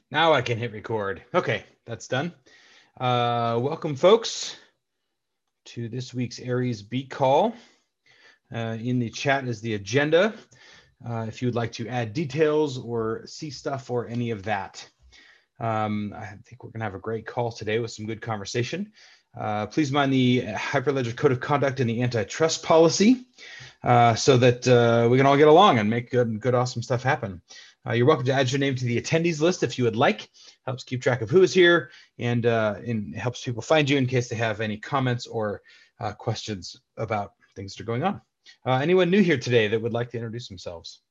Now I can hit record. Okay, that's done. Welcome, folks, to this week's Aries Beat Call. In the chat is the agenda. If you would like to add details or see stuff or any of that. I think we're going to have a great call today with some good conversation. Please mind the Hyperledger Code of Conduct and the antitrust policy so that we can all get along and make good, awesome stuff happen. You're welcome to add your name to the attendees list if you would like. Helps keep track of who is here and helps people find you in case they have any comments or questions about things that are going on. Anyone new here today that would like to introduce themselves?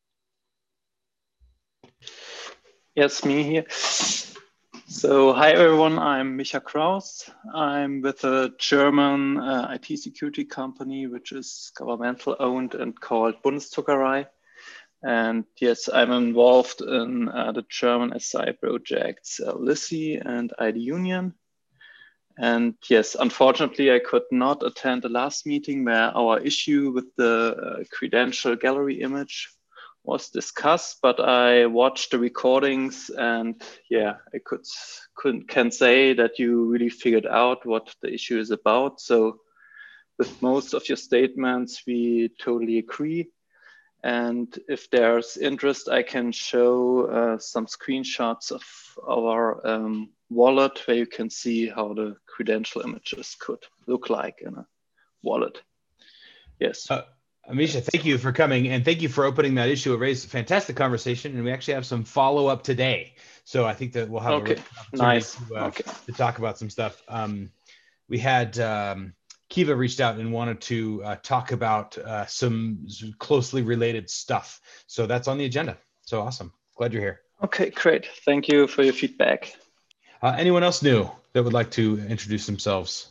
Yes, me here. So, hi everyone, I'm Micha Kraus. I'm with a German IT security company, which is governmental owned and called Bundesdruckerei. And yes, I'm involved in the German SI projects LISI and ID Union. And yes, unfortunately, I could not attend the last meeting where our issue with the credential gallery image was discussed, but I watched the recordings and yeah, I can say that you really figured out what the issue is about. So with most of your statements, we totally agree. And if there's interest, I can show some screenshots of our wallet where you can see how the credential images could look like in a wallet. Yes. Amisha, thank you for coming and thank you for opening that issue. It raised a fantastic conversation and we actually have some follow-up today. So I think that we'll have a really opportunity to talk about some stuff. We had Kiva reached out and wanted to talk about some closely related stuff. So that's on the agenda. So awesome. Glad you're here. Okay, great. Thank you for your feedback. Anyone else new that would like to introduce themselves?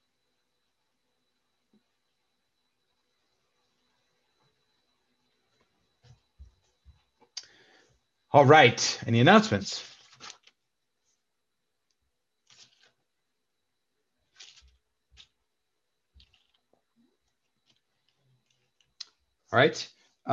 All right. Any announcements? All right.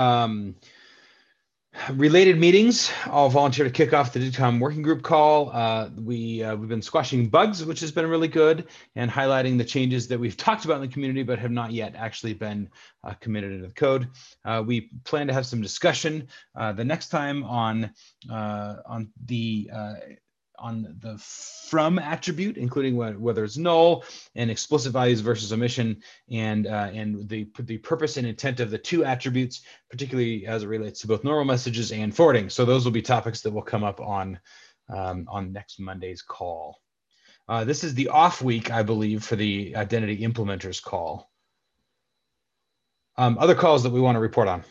Related meetings, I'll volunteer to kick off the DIGCOM working group call. We've been squashing bugs, which has been really good, and highlighting the changes that we've talked about in the community, but have not yet actually been committed into the code. We plan to have some discussion the next time on the from attribute, including whether it's null and explicit values versus omission, and the purpose and intent of the two attributes, particularly as it relates to both normal messages and forwarding. So those will be topics that will come up on next Monday's call. This is the off week, I believe, for the identity implementers call. Other calls that we want to report on.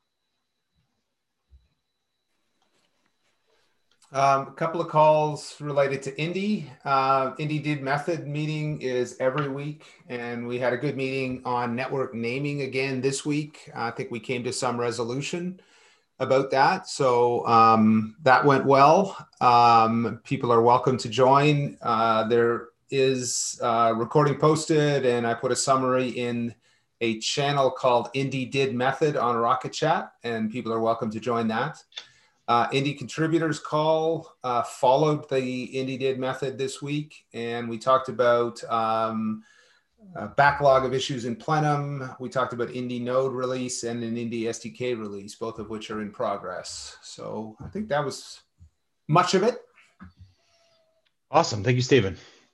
A couple of calls related to Indy. Indy Did Method meeting is every week, and we had a good meeting on network naming again this week. I think we came to some resolution about that, so that went well. People are welcome to join. There is a recording posted, and I put a summary in a channel called Indy Did Method on Rocket Chat, and people are welcome to join that. Indy contributors call followed the Indy Did Method this week, and we talked about a backlog of issues in Plenum. We talked about Indy Node release and an Indy SDK release, both of which are in progress. So I think that was much of it. Awesome. Thank you, Stephen.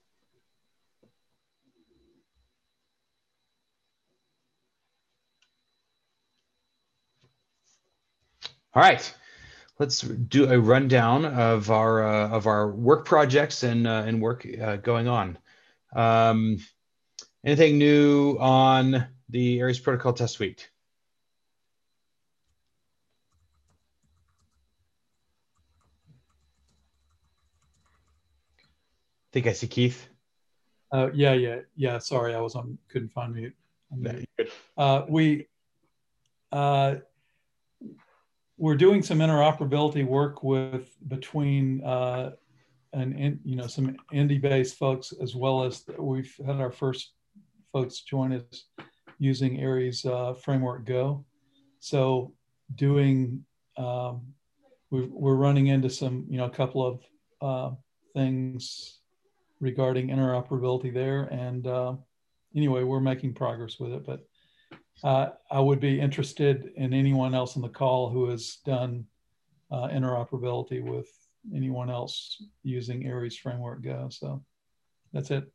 All right. Let's do a rundown of our work projects and work going on. Anything new on the Aries Protocol Test Suite? I think I see Keith. Yeah. Sorry, I was on. Couldn't find mute. We're doing some interoperability work between some Indy-based folks, as well as we've had our first folks join us using Aries Framework Go. So we're running into some, a couple of things regarding interoperability there. And anyway, we're making progress with it. But I would be interested in anyone else on the call who has done interoperability with anyone else using Aries Framework Go. So that's it.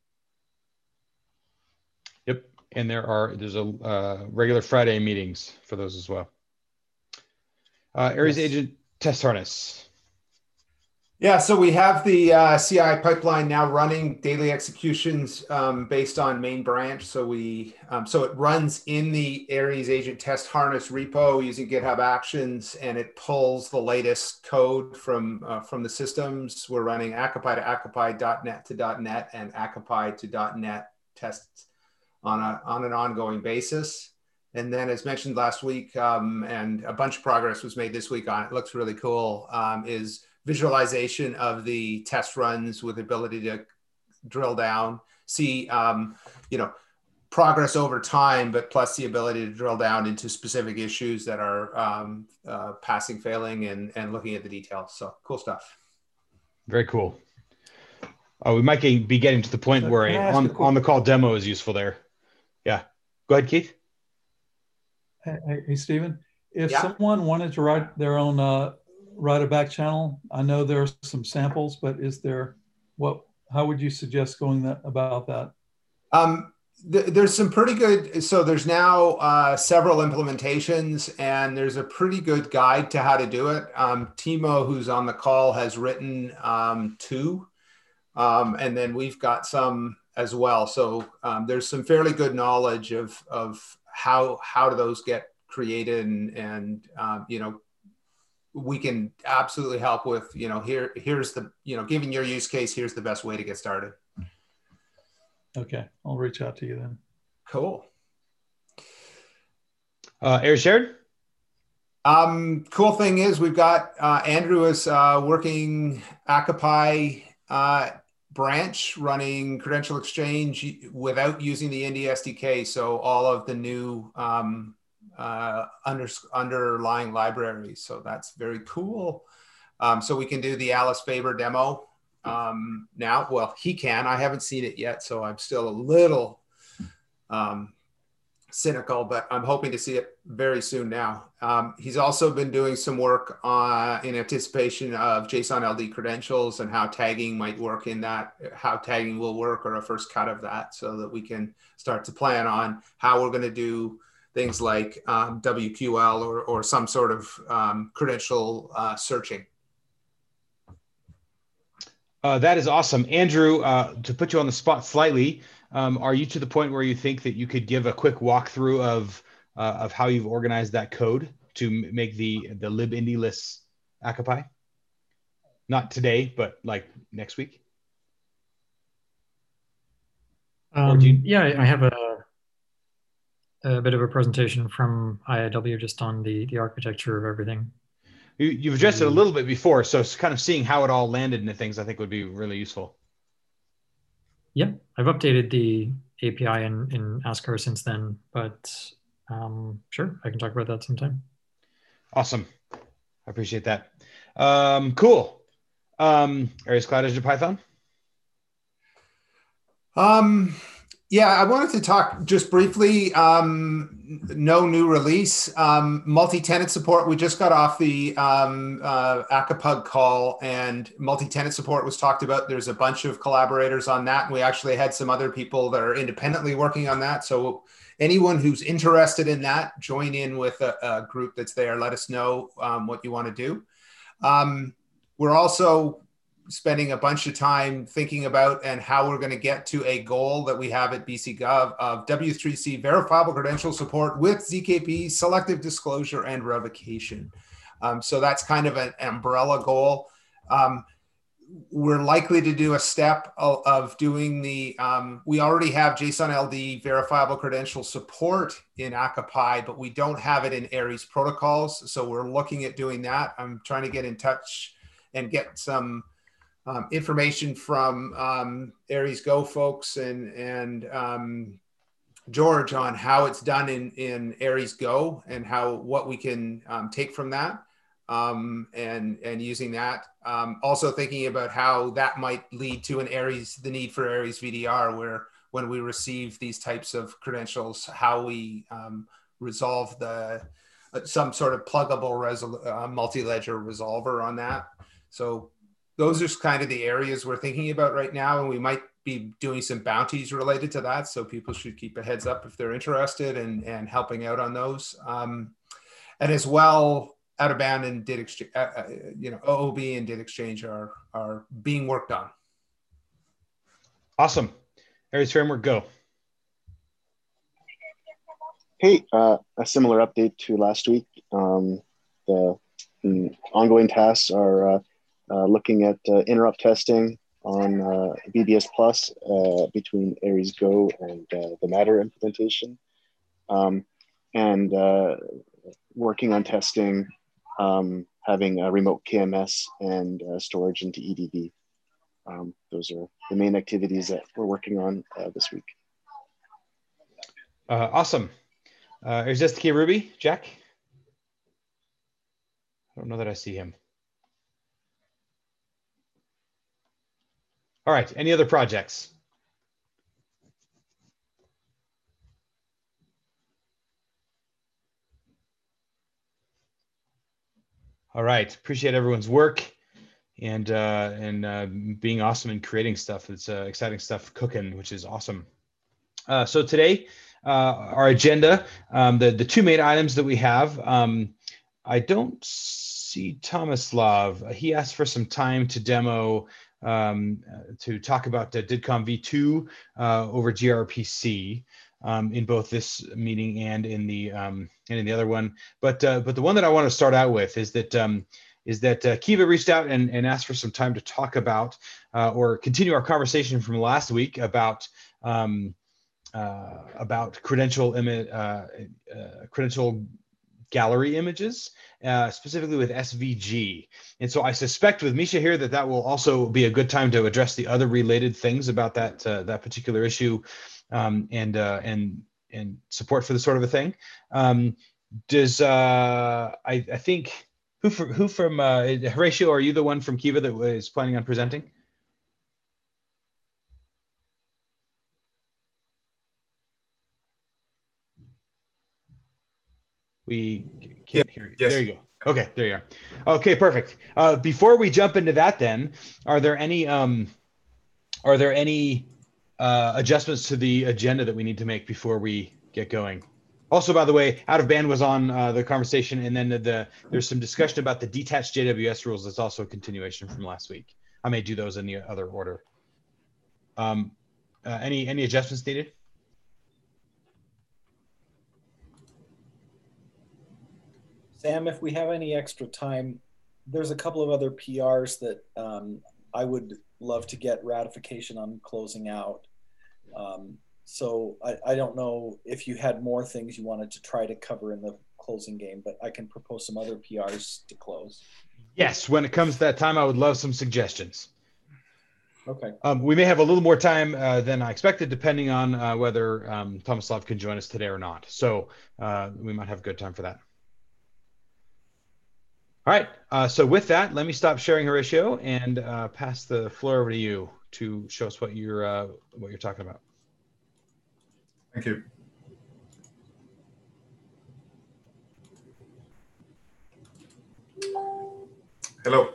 Yep. And there's a regular Friday meetings for those as well. Aries Yes. Agent Test Harness. Yeah, so we have the CI pipeline now running daily executions based on main branch. So so it runs in the Aries Agent Test Harness repo using GitHub Actions, and it pulls the latest code from the systems. We're running Akapai to Akapai, .NET to .NET, and Akapai to .NET tests on an ongoing basis. And then, as mentioned last week, and a bunch of progress was made this week on it. Looks really cool. Is visualization of the test runs with the ability to drill down, see, progress over time, but plus the ability to drill down into specific issues that are passing, failing, and looking at the details. So cool stuff. Very cool. We might be getting to the point So where can I a ask a quick- on the call demo is useful there. Yeah. Go ahead, Keith. Hey, Stephen, if Yeah. someone wanted to write their own write a back channel, I know there are some samples, but how would you suggest going about that? There's some pretty good, so there's now several implementations, and there's a pretty good guide to how to do it. Timo, who's on the call, has written 2, and then we've got some as well. So there's some fairly good knowledge of how do those get created, and we can absolutely help with, here's the, given your use case, here's the best way to get started. Okay, I'll reach out to you then. Cool. Aries shared? Cool thing is we've got Andrew is working Akapai branch running Credential Exchange without using the Indy SDK. So all of the new underlying libraries. So that's very cool. So we can do the Alice Faber demo now. Well, he can. I haven't seen it yet, so I'm still a little cynical, but I'm hoping to see it very soon now. He's also been doing some work in anticipation of JSON LD credentials and how tagging might work in that, how tagging will work, or a first cut of that, so that we can start to plan on how we're going to do things like WQL or some sort of credential searching. That is awesome. Andrew, to put you on the spot slightly, are you to the point where you think that you could give a quick walkthrough of how you've organized that code to make the libindyless Akapai? Not today, but like next week? Yeah, I have a bit of a presentation from IIW just on the architecture of everything. You've addressed it a little bit before, so it's kind of seeing how it all landed into things I think would be really useful. Yeah, I've updated the API in Askar since then, but sure, I can talk about that sometime. Awesome. I appreciate that. Cool. Aries Cloud Azure Python? Yeah, I wanted to talk just briefly, no new release. Multi-tenant support, we just got off the Akapug call, and multi-tenant support was talked about. There's a bunch of collaborators on that, and we actually had some other people that are independently working on that. So anyone who's interested in that, join in with a group that's there. Let us know what you want to do. We're also spending a bunch of time thinking about and how we're going to get to a goal that we have at BC Gov of W3C verifiable credential support with ZKP, selective disclosure, and revocation. So that's kind of an umbrella goal. We're likely to do a step of doing we already have JSON LD verifiable credential support in Akapai, but we don't have it in Aries protocols. So we're looking at doing that. I'm trying to get in touch and get some information from Aries Go folks and George on how it's done in Aries Go and what we can take from that. and using that. Also thinking about how that might lead to the need for Aries VDR, where when we receive these types of credentials, how we resolve some sort of pluggable multi-ledger resolver on that. So those are kind of the areas we're thinking about right now, and we might be doing some bounties related to that. So people should keep a heads up if they're interested and helping out on those. And as well, out of band and DID exchange, OOB and DID exchange are being worked on. Awesome. Aries Framework, go. Hey, a similar update to last week. The ongoing tasks are looking at interrupt testing on BBS Plus between Aries Go and the Matter implementation, and working on testing, having a remote KMS and storage into EDV. Those are the main activities that we're working on this week. Awesome. Is this the key Ruby, Jack? I don't know that I see him. All right, any other projects? All right, appreciate everyone's work and being awesome and creating stuff. It's exciting stuff cooking, which is awesome. So today, our agenda, the two main items that we have, I don't see Tomislav. He asked for some time to demo, to talk about the DIDCOM v2 over gRPC. In both this meeting and in the other one, but the one that I want to start out with is that Kiva reached out and asked for some time to talk about or continue our conversation from last week about credential gallery images, specifically with SVG. And so I suspect with Misha here that will also be a good time to address the other related things about that particular issue. And support for this sort of a thing. I think who from Horatio, are you the one from Kiva that was planning on presenting? We can't hear you. Yes. There you go. Okay, there you are. Okay, perfect. Before we jump into that, then, are there any adjustments to the agenda that we need to make before we get going? Also, by the way, Out of Band was on the conversation, and then there's some discussion about the detached JWS rules. That's also a continuation from last week. I may do those in the other order. Any adjustments needed? Sam, if we have any extra time, there's a couple of other PRs that I would love to get ratification on closing out. So I don't know if you had more things you wanted to try to cover in the closing game, but I can propose some other PRs to close. Yes, when it comes to that time, I would love some suggestions. Okay. We may have a little more time than I expected, depending on whether Tomislav can join us today or not. So we might have a good time for that. All right, so with that, let me stop sharing, Horatio, and pass the floor over to you to show us what you're talking about. Thank you. Hello.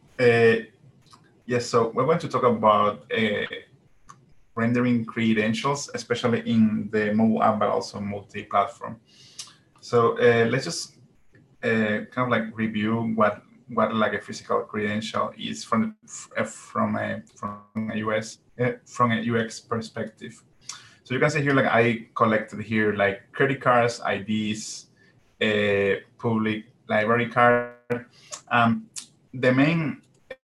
Yes, so we're going to talk about rendering credentials, especially in the mobile app, but also multi-platform. So let's just kind of like review what like a physical credential is from a UX perspective. So you can see here, like I collected here like credit cards, IDs, public library card. The main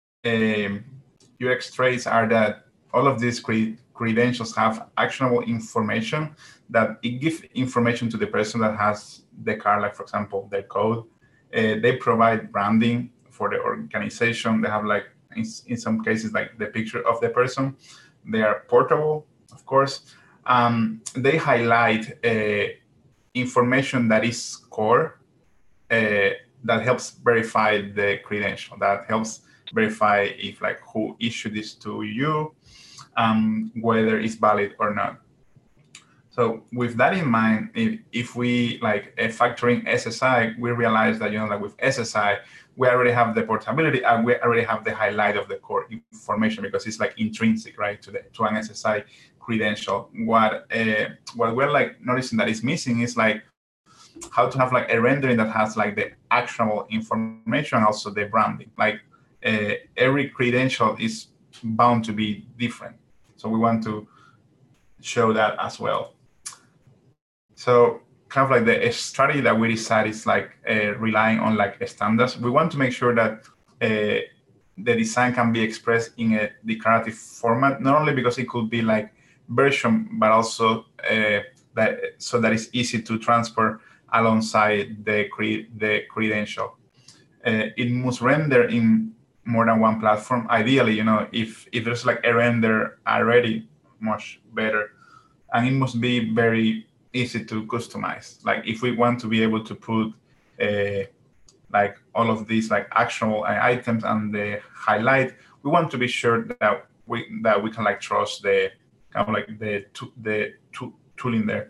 UX traits are that all of these credentials have actionable information, that it gives information to the person that has the card, like for example, their code. They provide branding for the organization. They have like, in some cases, like the picture of the person. They are portable, of course. They highlight information that is core that helps verify the credential, that helps verify if like who issued this to you, whether it's valid or not. So with that in mind, if we like factor in SSI, we realize that, like with SSI, we already have the portability and we already have the highlight of the core information because it's like intrinsic, right, to an SSI credential. What we're like noticing that is missing is like how to have like a rendering that has like the actionable information, also the branding. Like every credential is bound to be different. So we want to show that as well. So kind of like the strategy that we decided is like relying on like standards. We want to make sure that the design can be expressed in a declarative format, not only because it could be like version, but also that it's easy to transfer alongside the credential. It must render in more than one platform. Ideally, if there's like a render already, much better. And it must be very easy to customize. Like if we want to be able to put like all of these like actionable items and the highlight, we want to be sure that we can like trust the kind of like the tooling there.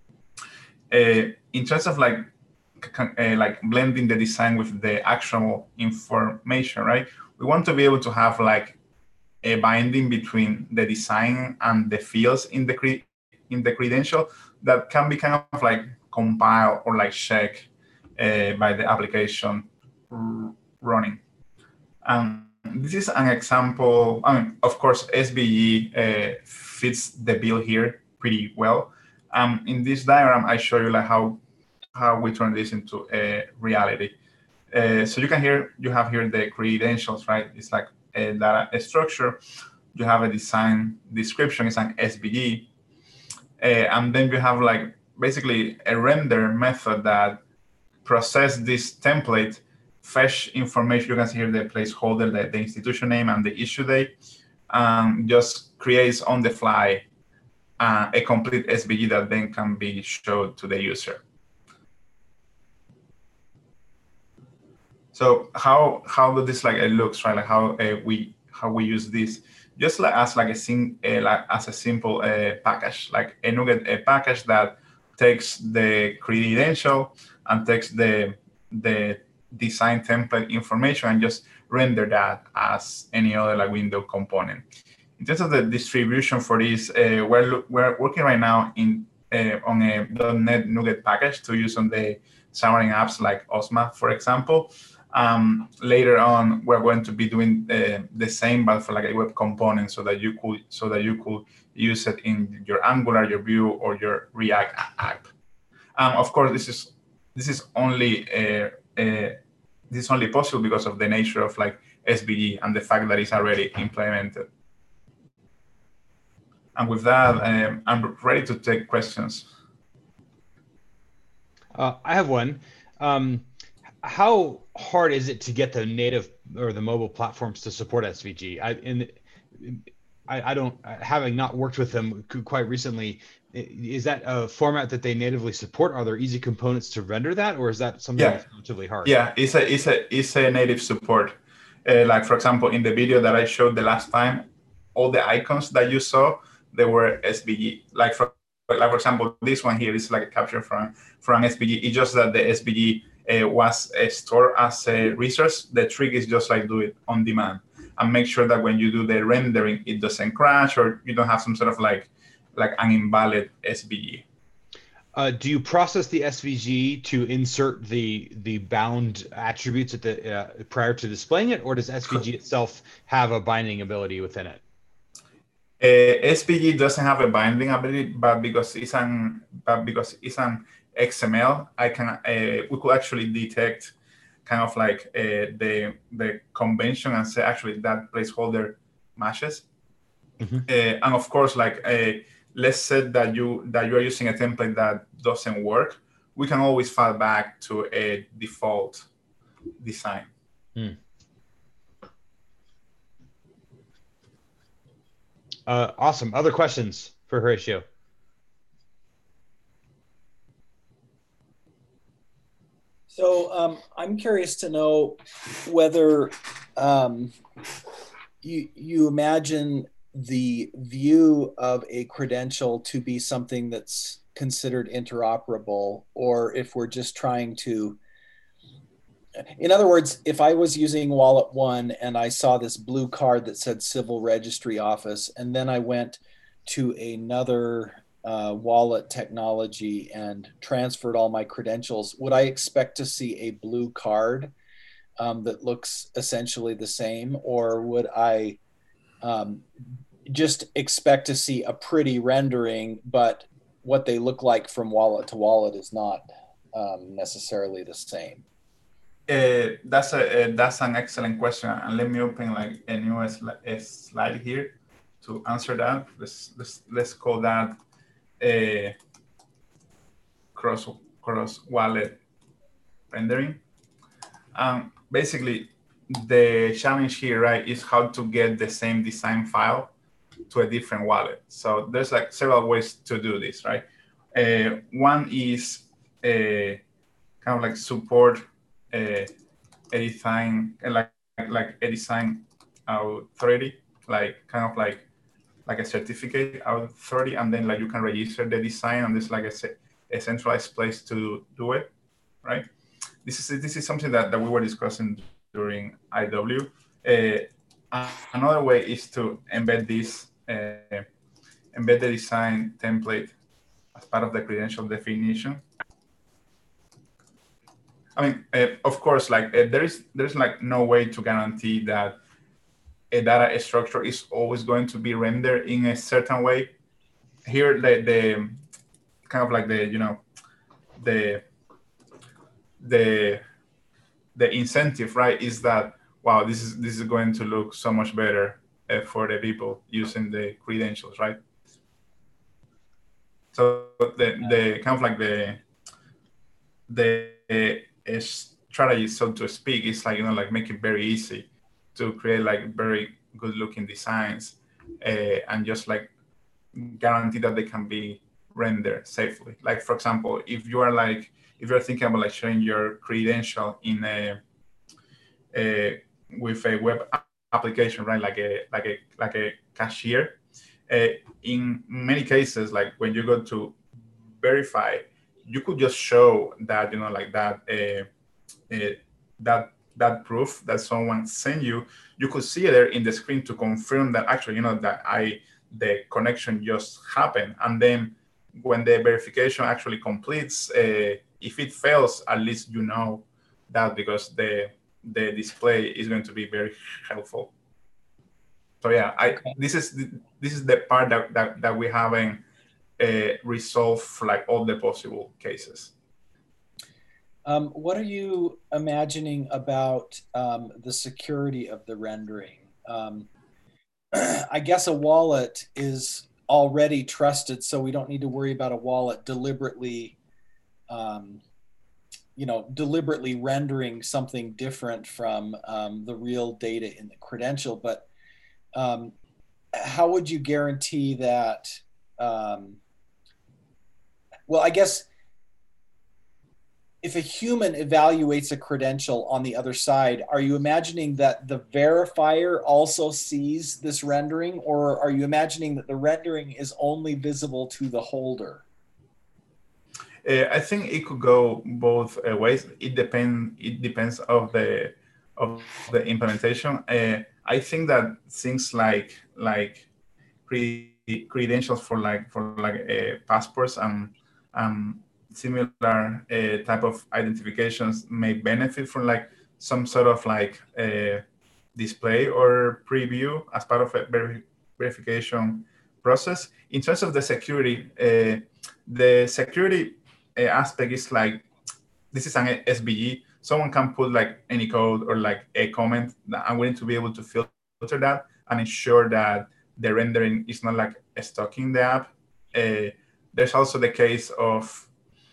In terms of like blending the design with the actionable information, right? We want to be able to have like a binding between the design and the fields in the credential that can be kind of like compiled or like checked by the application running. This is an example. I mean, of course, SVG fits the bill here pretty well. In this diagram, I show you like how we turn this into a reality. So you have here the credentials, right? It's like a data structure. You have a design description. It's an SVG. And then you have like basically a render method that process this template, fetch information. You can see here the placeholder, the institution name and the issue date, just creates on the fly a complete SVG that then can be showed to the user. So how does this like looks, right? Like how we use this just like as like a simple package, like a NuGet package that takes the credential and takes the design template information and just render that as any other like window component. In terms of the distribution for this, we're working right now on a .NET NuGet package to use on the Xamarin apps like OSMA, for example. Later on, we're going to be doing the same, but for like a web component, so that you could use it in your Angular, your Vue, or your React app. Of course, this is only possible because of the nature of like SVG and the fact that it's already implemented. And with that, I'm ready to take questions. I have one. How hard is it to get the native or the mobile platforms to support SVG? I don't, having not worked with them quite recently, is that a format that they natively support? Are there easy components to render that, or is that something that's relatively hard? Yeah, it's a native support. Like for example, in the video that I showed the last time, all the icons that you saw, they were SVG. Like for example, this one here is like a capture from an SVG. It's just that the SVG was stored as a resource. The trick is just like do it on demand and make sure that when you do the rendering, it doesn't crash or you don't have some sort of like an invalid SVG. Do you process the SVG to insert the bound attributes at the prior to displaying it, or does SVG itself have a binding ability within it? SVG doesn't have a binding ability, but because it's an XML, we could actually detect kind of like the convention and say actually that placeholder matches. Mm-hmm. And of course, like let's say that you are using a template that doesn't work, we can always fall back to a default design. Awesome. Other questions for Horatio? So I'm curious to know whether you imagine the view of a credential to be something that's considered interoperable, or if we're just trying to, in other words, if I was using Wallet One and I saw this blue card that said Civil Registry Office, and then I went to another wallet technology and transferred all my credentials, would I expect to see a blue card that looks essentially the same, or would I just expect to see a pretty rendering, but what they look like from wallet to wallet is not necessarily the same? That's an excellent question, and let me open like a new slide here to answer that. Let's call that a cross wallet rendering. Basically, the challenge here, right, is how to get the same design file to a different wallet. So there's like several ways to do this, right? One is kind of like support a design, like a design authority, like kind of like a certificate authority, and then like you can register the design, and there's like a centralized place to do it, right? This is something that we were discussing during IW. Another way is to embed this, embed the design template as part of the credential definition. I mean, of course, like there's like no way to guarantee that a data structure is always going to be rendered in a certain way. Here, the kind of like the, you know, the incentive, right, is that, wow, this is going to look so much better for the people using the credentials, right? So the kind of like the strategy, so to speak, is like, you know, like make it very easy to create like very good looking designs and just like guarantee that they can be rendered safely. Like, for example, if you're thinking about like showing your credential in with a web application, right? Like a cashier. In many cases, like when you go to verify, you could just show that, you know, like that that proof that someone sent you. You could see it there in the screen to confirm that actually, you know, that the connection just happened. And then when the verification actually completes, if it fails, at least you know that, because the display is going to be very helpful. So yeah, this is the part that we haven't resolved for like all the possible cases. What are you imagining about the security of the rendering? I guess a wallet is already trusted, so we don't need to worry about a wallet deliberately, deliberately rendering something different from the real data in the credential. But how would you guarantee that? Well, I guess if a human evaluates a credential on the other side, are you imagining that the verifier also sees this rendering, or are you imagining that the rendering is only visible to the holder? I think it could go both ways. It depends of the implementation. I think that things like credentials for passports and similar type of identifications may benefit from like some sort of like display or preview as part of a verification process. In terms of the security aspect is like, this is an SVG. Someone can put like any code or like a comment that I'm going to be able to filter that and ensure that the rendering is not like stuck in the app. There's also the case of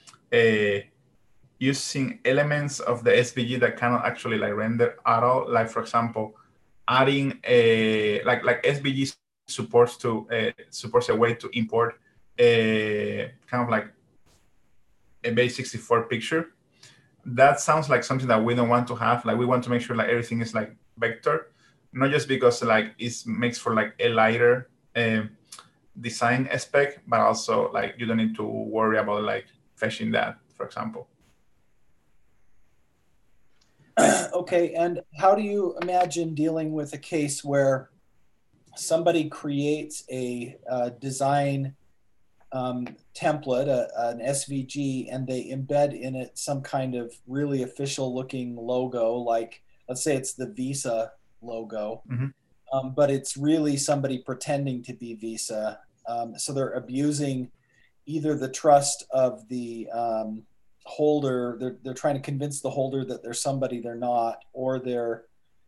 using elements of the SVG that cannot actually like render at all. Like, for example, adding a like SVG supports a way to import a kind of like a base 64 picture. that sounds like something that we don't want to have. Like we want to make sure like everything is like vector, not just because like it makes for like a lighter design aspect, but also like you don't need to worry about like fetching that, for example. Okay, and how do you imagine dealing with a case where somebody creates a design template, an SVG, and they embed in it some kind of really official looking logo, like let's say it's the Visa logo, but it's really somebody pretending to be Visa. So they're abusing either the trust of the holder, they're trying to convince the holder that they're somebody they're not, or they're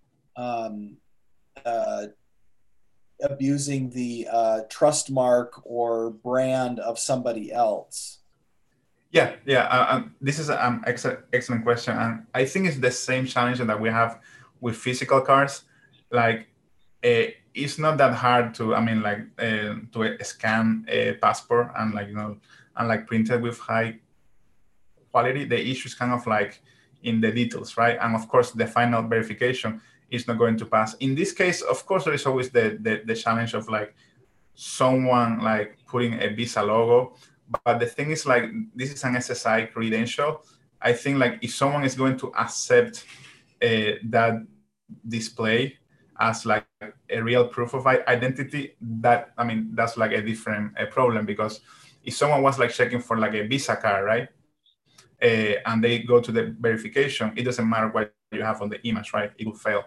abusing the trust mark or brand of somebody else? Yeah. This is an excellent question, and I think it's the same challenge that we have with physical cards. Like, it's not that hard to, to scan a passport and and print it with high quality. The issue is kind of like in the details, right? And of course, the final verification is not going to pass. In this case, of course, there is always the challenge of like someone like putting a Visa logo. But the thing is, like, this is an SSI credential. I think like if someone is going to accept that display as like a real proof of identity, that's like a different problem, because if someone was like checking for like a Visa card, right? And they go to the verification, it doesn't matter what you have on the image, right? It will fail.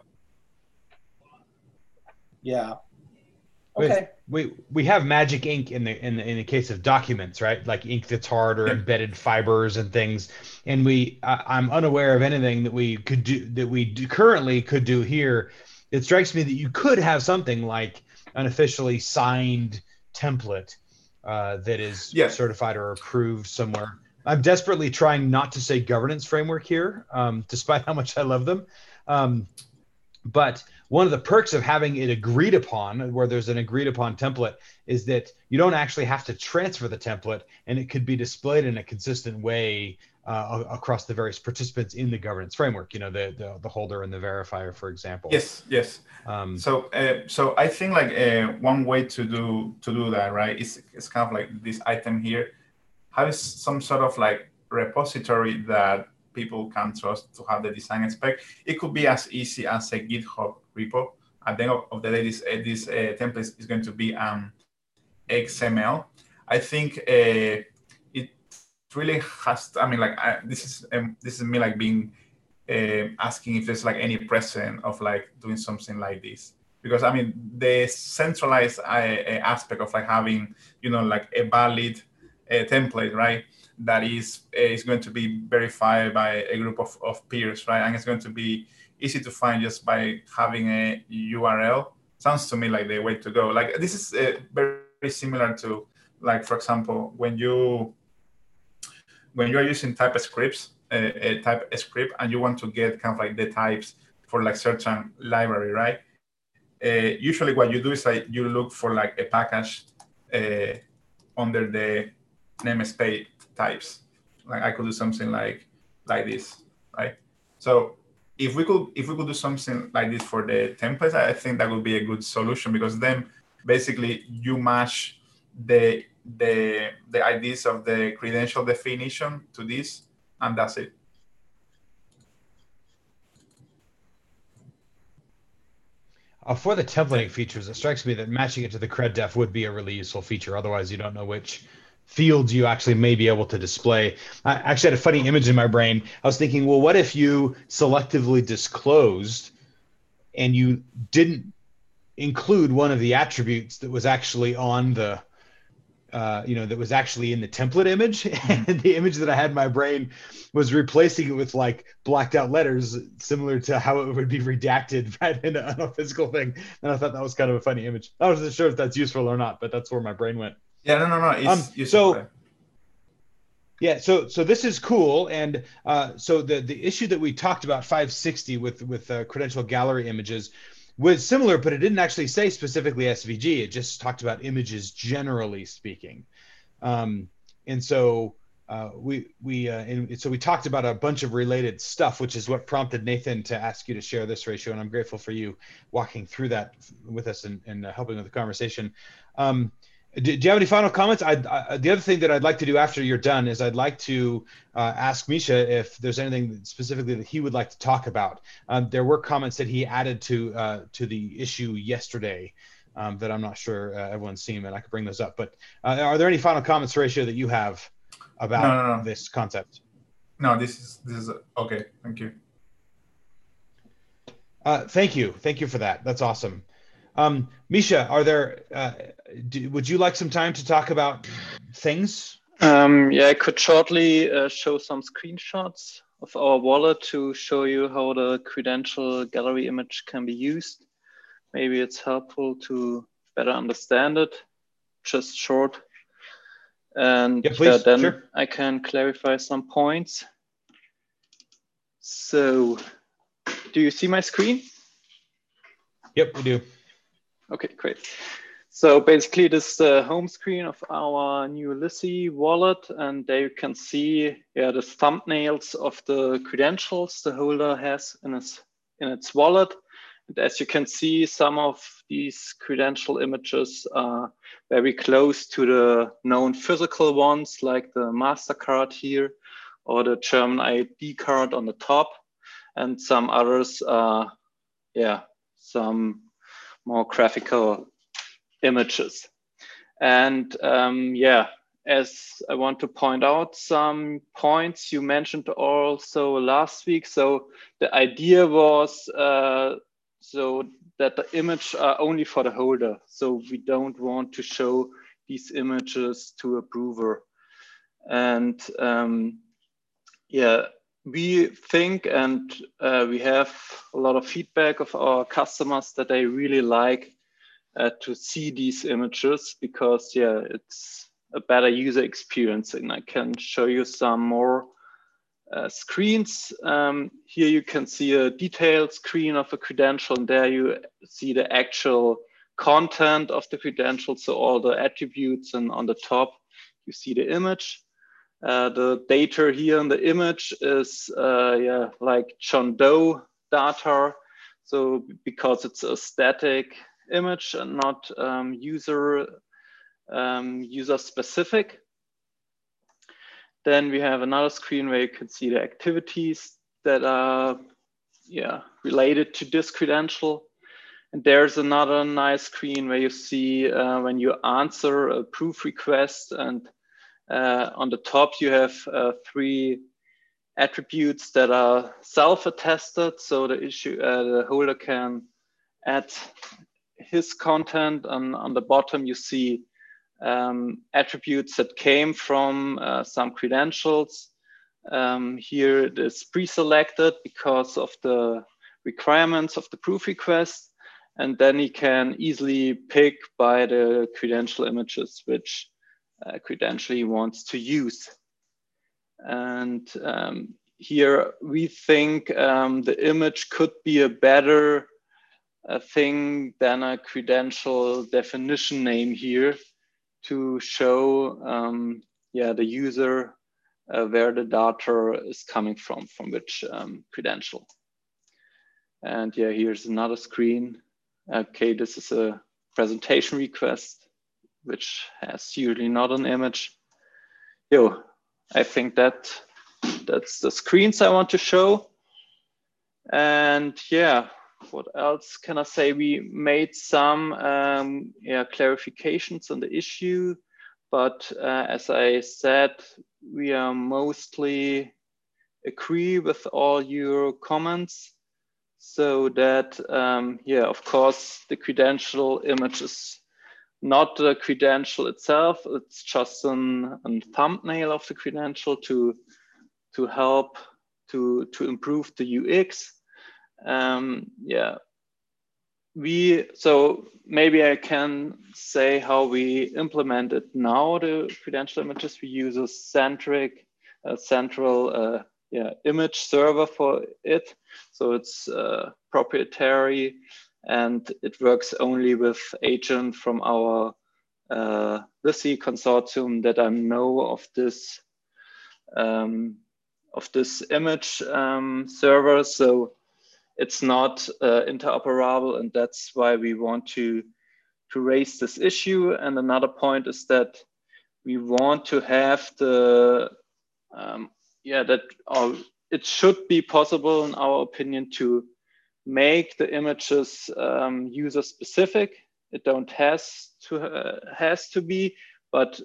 Yeah. Okay. We have magic ink in the case of documents, right? Like ink that's hard or embedded fibers and things. And I'm unaware of anything that we could do currently could do here. It strikes me that you could have something like an officially signed template that is certified or approved somewhere. I'm desperately trying not to say governance framework here, despite how much I love them. But one of the perks of having it agreed upon, where there's an agreed upon template, is that you don't actually have to transfer the template, and it could be displayed in a consistent way across the various participants in the governance framework. You know, the holder and the verifier, for example. Yes. So I think like one way to do that, right, is kind of like this item here, have some sort of like repository that people can trust to have the design spec. It could be as easy as a GitHub repo. At the end of the day, this template is going to be XML. I think it really has to, this is me like being asking if there's like any precedent of like doing something like this, because the centralized aspect of like having like a valid template, right, that is going to be verified by a group of peers, right, and it's going to be easy to find just by having a URL. Sounds to me like the way to go. Like, this is very similar to, like, for example, when you are using TypeScript and you want to get kind of like the types for like certain library, right? Usually what you do is like you look for like a package under the namespace types. Like I could do something like this, right? So if we could do something like this for the templates, I think that would be a good solution, because then basically you match the IDs of the credential definition to this, and that's it. For the templating features, it strikes me that matching it to the cred def would be a really useful feature. Otherwise, you don't know which fields you actually may be able to display. I actually had a funny image in my brain. I was thinking, well, what if you selectively disclosed and you didn't include one of the attributes that was actually on the that was actually in the template image, and the image that I had in my brain was replacing it with like blacked out letters, similar to how it would be redacted right in a physical thing. And I thought that was kind of a funny image. I wasn't sure if that's useful or not, but that's where my brain went. Yeah, no. It's useful. So this is cool. And so the issue that we talked about, 560 with credential gallery images, was similar, but it didn't actually say specifically SVG. It just talked about images generally speaking. And so so we talked about a bunch of related stuff, which is what prompted Nathan to ask you to share this ratio, and I'm grateful for you walking through that with us and helping with the conversation. Do you have any final comments? The other thing that I'd like to do after you're done is I'd like to ask Misha if there's anything specifically that he would like to talk about. There were comments that he added to the issue yesterday that I'm not sure everyone's seen, and I could bring those up. But are there any final comments, Ratio, that you have about this concept? No, this is okay. Thank you. Thank you for that. That's awesome. Misha, would you like some time to talk about things? Yeah, I could shortly show some screenshots of our wallet to show you how the credential gallery image can be used. Maybe it's helpful to better understand it, just short. And yeah, please, then sure. I can clarify some points. So, do you see my screen? Yep, we do. Okay, great. So basically this is the home screen of our new Lizzie wallet, and there you can see the thumbnails of the credentials the holder has in its wallet. And as you can see, some of these credential images are very close to the known physical ones, like the MasterCard here, or the German ID card on the top. And some others are, some more graphical images. And as I want to point out some points you mentioned also last week. So the idea was so that the images are only for the holder. So we don't want to show these images to a prover. And we think, and we have a lot of feedback of our customers that they really like to see these images because it's a better user experience. And I can show you some more screens. Here you can see a detailed screen of a credential, and there you see the actual content of the credential, so all the attributes, and on the top you see the image. The data here in the image is like John Doe data, so because it's a static image and not user specific. Then we have another screen where you can see the activities that are related to this credential. And there's another nice screen where you see when you answer a proof request, and on the top you have 3 attributes that are self-attested. So the holder can add his content, and on the bottom you see attributes that came from some credentials. Here it is pre-selected because of the requirements of the proof request, and then he can easily pick by the credential images which credential he wants to use. And here we think the image could be a better thing than a credential definition name here to show the user where the data is coming from which credential. And here's another screen. Okay, this is a presentation request, which has usually not an image. I think that's the screens I want to show. And what else can I say? We made some clarifications on the issue, but as I said, we are mostly agree with all your comments. So that, of course, the credential image is not the credential itself. It's just a thumbnail of the credential to help to improve the UX. So maybe I can say how we implement it now, the credential images. We use a central image server for it. So it's proprietary, and it works only with agent from our Lizzie consortium that I know of this of this image server, so it's not interoperable, and that's why we want to raise this issue. And another point is that we want to have the it should be possible, in our opinion, to make the images user specific. It don't has to be, but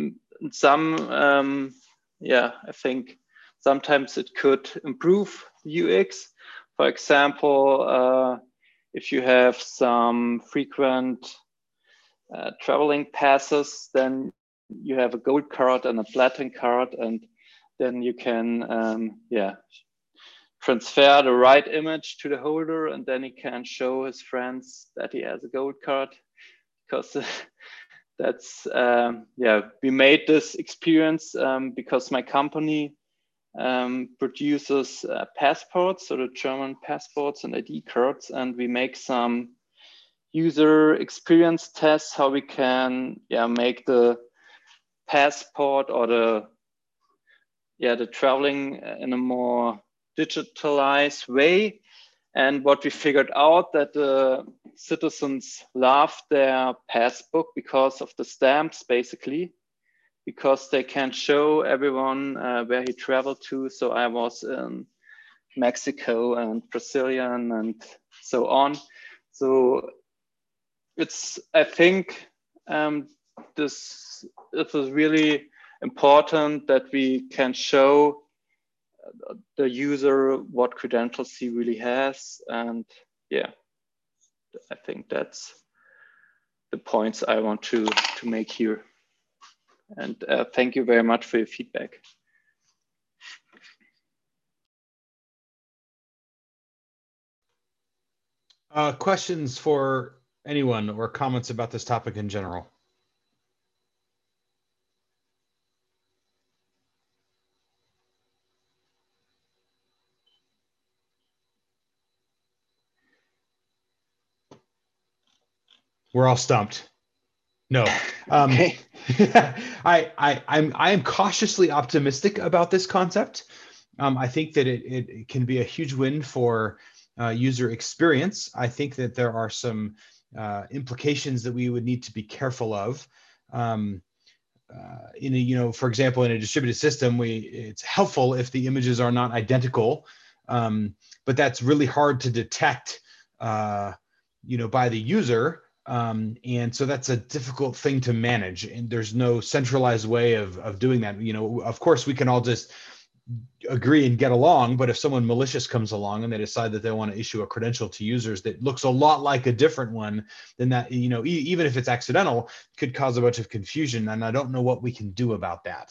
some I think sometimes it could improve the UX. For example, if you have some frequent traveling passes, then you have a gold card and a platinum card, and then you can transfer the right image to the holder, and then he can show his friends that he has a gold card. Because that's we made this experience because my company produces passports, so the German passports and ID cards, and we make some user experience tests how we can make the passport or the traveling in a more digitalized way. And what we figured out that the citizens love their passbook because of the stamps, basically, because they can show everyone where he traveled to. So I was in Mexico and Brazilian and so on. So I think it is really important that we can show the user what credentials he really has. And I think that's the points I want to make here. And thank you very much for your feedback. Questions for anyone or comments about this topic in general? We're all stumped. No. Okay. I am cautiously optimistic about this concept. I think that it can be a huge win for user experience. I think that there are some implications that we would need to be careful of. For example, in a distributed system, it's helpful if the images are not identical, but that's really hard to detect, by the user. And so that's a difficult thing to manage, and there's no centralized way of doing that. Of course we can all just agree and get along, but if someone malicious comes along and they decide that they want to issue a credential to users that looks a lot like a different one, then that, even if it's accidental, could cause a bunch of confusion, and I don't know what we can do about that.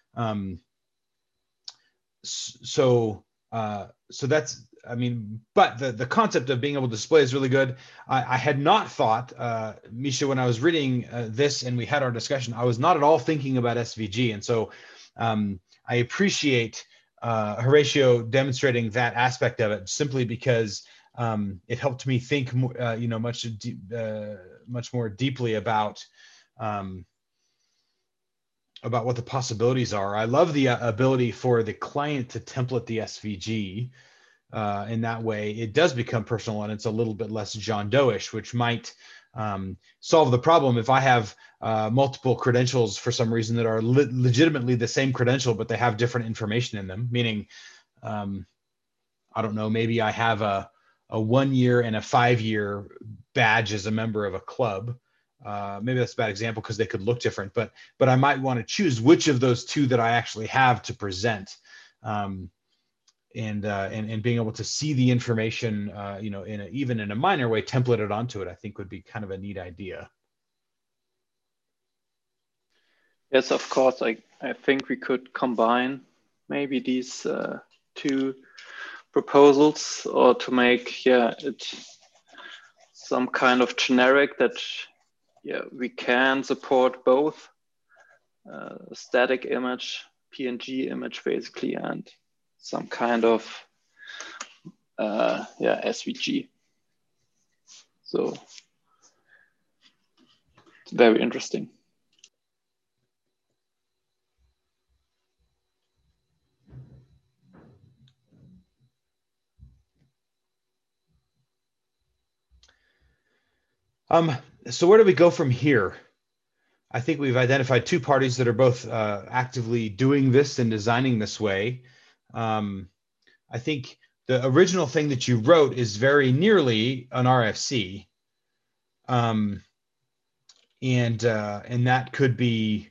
So that's, but the concept of being able to display is really good. I had not thought, Misha, when I was reading this and we had our discussion, I was not at all thinking about SVG. And so I appreciate Horatio demonstrating that aspect of it, simply because it helped me think, much more deeply about what the possibilities are. I love the ability for the client to template the SVG. In that way, it does become personal and it's a little bit less John Doe-ish, which might solve the problem if I have multiple credentials for some reason that are legitimately the same credential, but they have different information in them. Meaning, I don't know, maybe I have a 1 year and a 5 year badge as a member of a club. Maybe that's a bad example because they could look different, but I might want to choose which of those two that I actually have to present. And being able to see the information, even in a minor way, templated onto it, I think would be kind of a neat idea. Yes, of course. I think we could combine maybe these two proposals, or to make it some kind of generic that we can support both static image, PNG image basically, and some kind of SVG. So it's very interesting. So where do we go from here? I think we've identified two parties that are both actively doing this and designing this way. I think the original thing that you wrote is very nearly an RFC, and that could be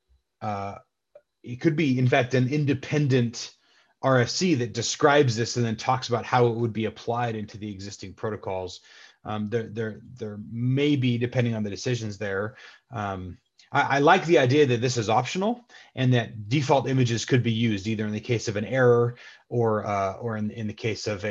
it could be in fact an independent RFC that describes this and then talks about how it would be applied into the existing protocols. There may be, depending on the decisions there. I like the idea that this is optional and that default images could be used either in the case of an error or in the case of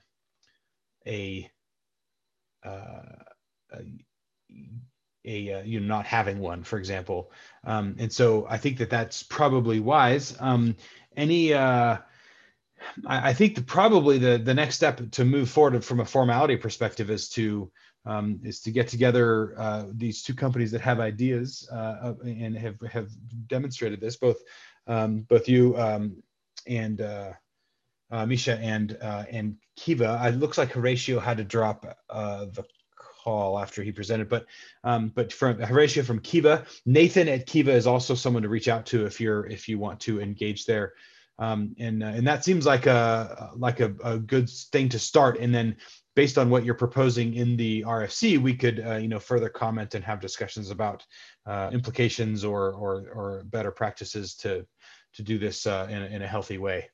not having one, for example. And so I think that that's probably wise. I think probably the next step to move forward from a formality perspective is to get together these two companies that have ideas and have demonstrated this, both you and Misha and Kiva. It looks like Horatio had to drop the call after he presented, but from Horatio from Kiva, Nathan at Kiva is also someone to reach out to if you want to engage there. And that seems like a good thing to start. And then based on what you're proposing in the RFC, we could further comment and have discussions about implications or better practices to do this in a healthy way.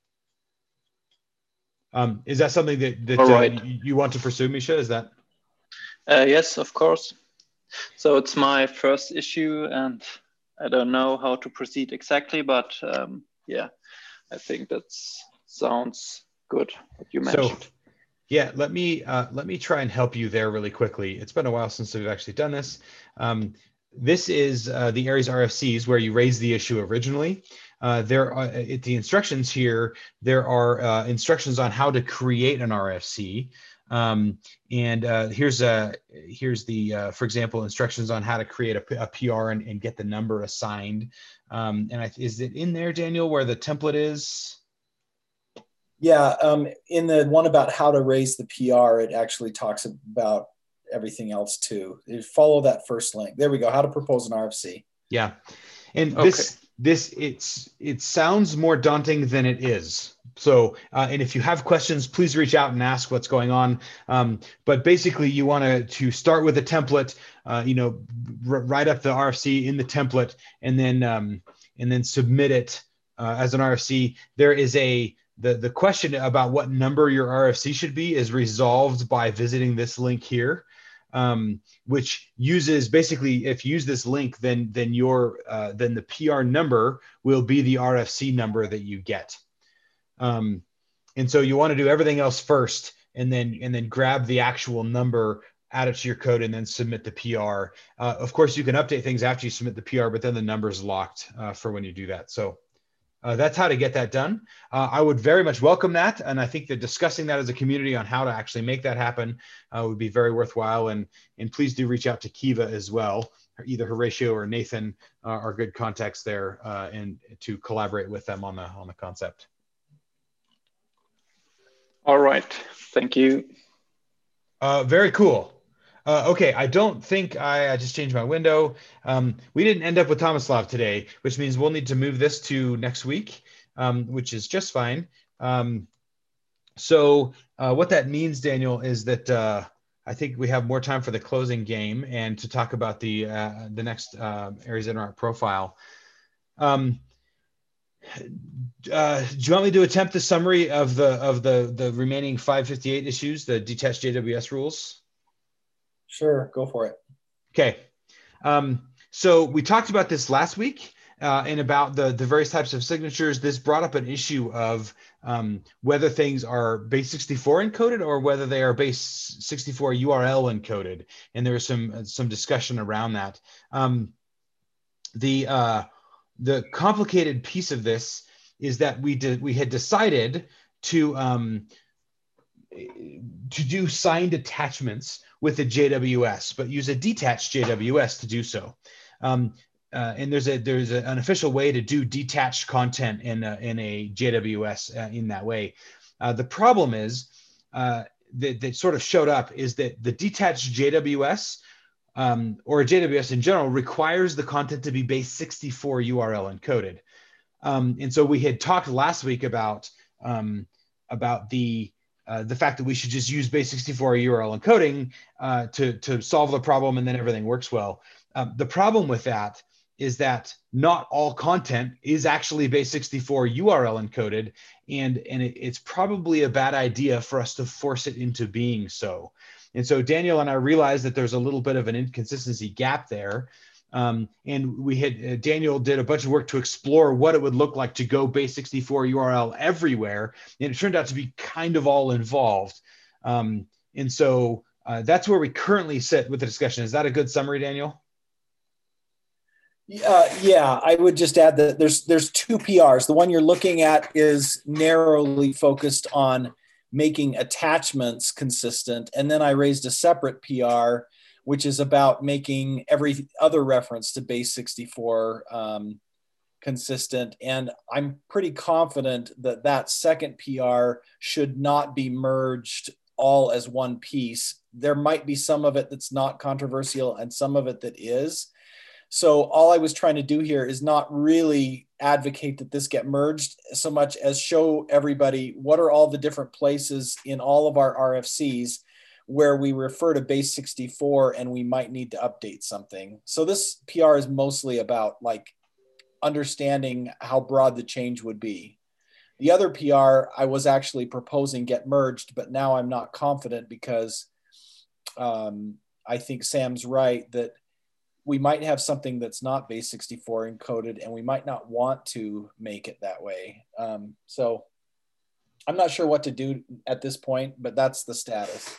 Is that something that you want to pursue, Misha? Is that? Yes, of course. So it's my first issue, and I don't know how to proceed exactly, but yeah. I think that sounds good, what you mentioned. So, yeah, let me try and help you there really quickly. It's been a while since we've actually done this. This is the Aries RFCs where you raised the issue originally. There are at the instructions here. There are instructions on how to create an RFC. Here's the, for example, instructions on how to create a PR and get the number assigned. Is it in there, Daniel, where the template is? Yeah, in the one about how to raise the PR, it actually talks about everything else too. Follow that first link. There we go. How to propose an RFC. Yeah, and it sounds more daunting than it is. So, and if you have questions, please reach out and ask what's going on. But basically, you want to start with a template, write up the RFC in the template, and then submit it as an RFC. There is the question about what number your RFC should be is resolved by visiting this link here, which uses basically, if you use this link, then the PR number will be the RFC number that you get. And so you want to do everything else first, and then grab the actual number, add it to your code, and then submit the PR. Of course, you can update things after you submit the PR, but then the number's locked for when you do that. So that's how to get that done. I would very much welcome that, and I think that discussing that as a community on how to actually make that happen would be very worthwhile. And please do reach out to Kiva as well. Either Horatio or Nathan are good contacts there, and to collaborate with them on the concept. All right, thank you. Very cool. Okay, I don't think I just changed my window. We didn't end up with Tomislav today, which means we'll need to move this to next week, which is just fine. So what that means, Daniel, is that I think we have more time for the closing game and to talk about the next Aries Interop profile. Do you want me to attempt the summary of the remaining 558 issues, the detached JWS rules? Sure, go for it. Okay. So we talked about this last week and about the various types of signatures. This brought up an issue of whether things are base 64 encoded or whether they are base 64 URL encoded. And there was some discussion around that. The complicated piece of this is that we had decided to do signed attachments with a JWS, but use a detached JWS to do so. And there's an official way to do detached content in a JWS in that way. The problem is that sort of showed up is that the detached JWS or a JWS in general, requires the content to be base64 URL encoded. And so we had talked last week about the fact that we should just use base64 URL encoding to solve the problem, and then everything works well. The problem with that is that not all content is actually base64 URL encoded, and it's probably a bad idea for us to force it into being so. And so Daniel and I realized that there's a little bit of an inconsistency gap there. And we had Daniel did a bunch of work to explore what it would look like to go base64 URL everywhere, and it turned out to be kind of all involved. And so that's where we currently sit with the discussion. Is that a good summary, Daniel? Yeah, I would just add that there's two PRs. The one you're looking at is narrowly focused on making attachments consistent, and then I raised a separate PR, which is about making every other reference to base64 consistent. And I'm pretty confident that that second PR should not be merged all as one piece. There might be some of it that's not controversial and some of it that is. So all I was trying to do here is not really advocate that this get merged so much as show everybody what are all the different places in all of our RFCs where we refer to base64 and we might need to update something. So this PR is mostly about like understanding how broad the change would be. The other PR I was actually proposing get merged, but now I'm not confident because I think Sam's right that we might have something that's not base64 encoded and we might not want to make it that way. So I'm not sure what to do at this point, but that's the status.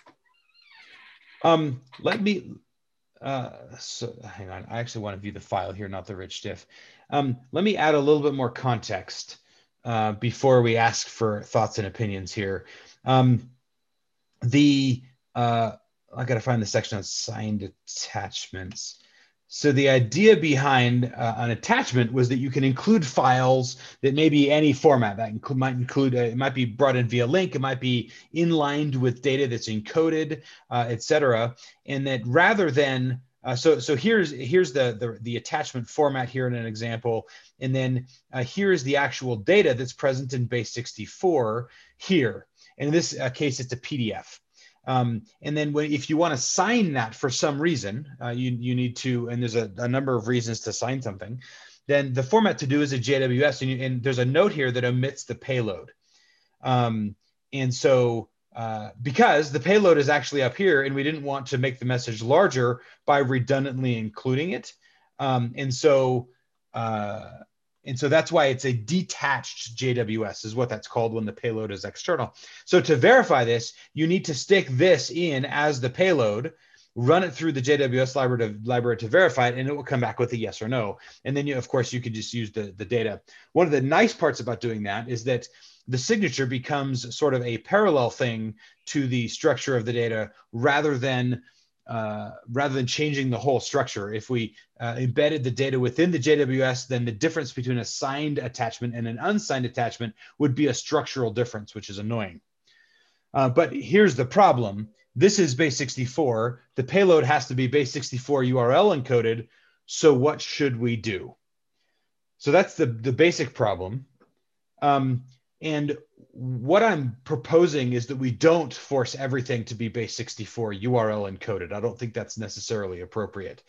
Let me, so hang on. I actually want to view the file here, not the rich diff. Let me add a little bit more context before we ask for thoughts and opinions here. I got to find the section on signed attachments. So the idea behind an attachment was that you can include files that may be any format. That might include, it might be brought in via link, it might be inlined with data that's encoded, et cetera. And that rather than, so here's the attachment format here in an example. And then here's the actual data that's present in base64 here. And in this case, it's a PDF. And then if you want to sign that for some reason, you need to, and there's a number of reasons to sign something, then the format to do is a JWS, and there's a note here that omits the payload. And so because the payload is actually up here and we didn't want to make the message larger by redundantly including it. And so that's why it's a detached JWS is what that's called when the payload is external. So to verify this, you need to stick this in as the payload, run it through the JWS library to verify it, and it will come back with a yes or no. And then, of course, you could just use the data. One of the nice parts about doing that is that the signature becomes sort of a parallel thing to the structure of the data rather than changing the whole structure. If we embedded the data within the JWS, then the difference between a signed attachment and an unsigned attachment would be a structural difference, which is annoying. But here's the problem. This is base64. The payload has to be base64 URL encoded. So what should we do? So that's the basic problem. And what I'm proposing is that we don't force everything to be base64 URL encoded. I don't think that's necessarily appropriate.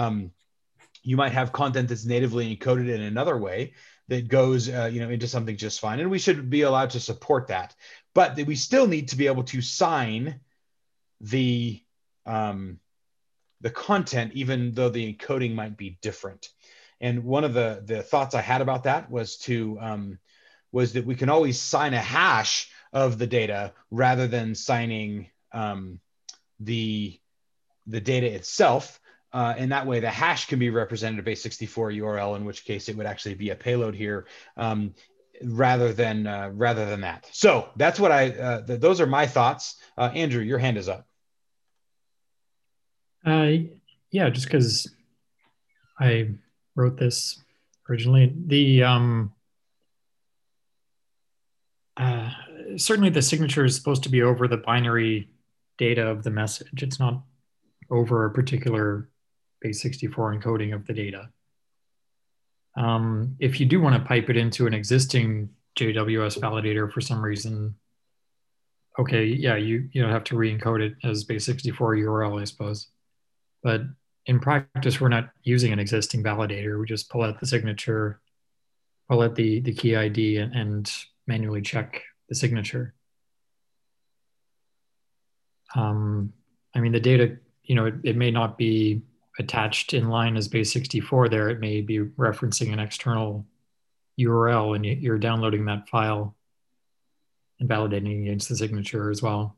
You might have content that's natively encoded in another way that goes into something just fine, and we should be allowed to support that. But we still need to be able to sign the content, even though the encoding might be different. And one of the thoughts I had about that was that we can always sign a hash of the data rather than signing the data itself. And that way the hash can be represented a base64 URL, in which case it would actually be a payload here rather than that. So that's what those are my thoughts. Andrew, your hand is up. Yeah, just because I wrote this originally. Certainly the signature is supposed to be over the binary data of the message. It's not over a particular base64 encoding of the data. If you do want to pipe it into an existing JWS validator for some reason, okay, yeah, you don't have to re-encode it as base64 URL, I suppose. But in practice, we're not using an existing validator. We just pull out the signature, pull out the key ID, and manually check the signature. I mean, the data, it may not be attached in line as base64 there. It may be referencing an external URL, and you're downloading that file and validating against the signature as well.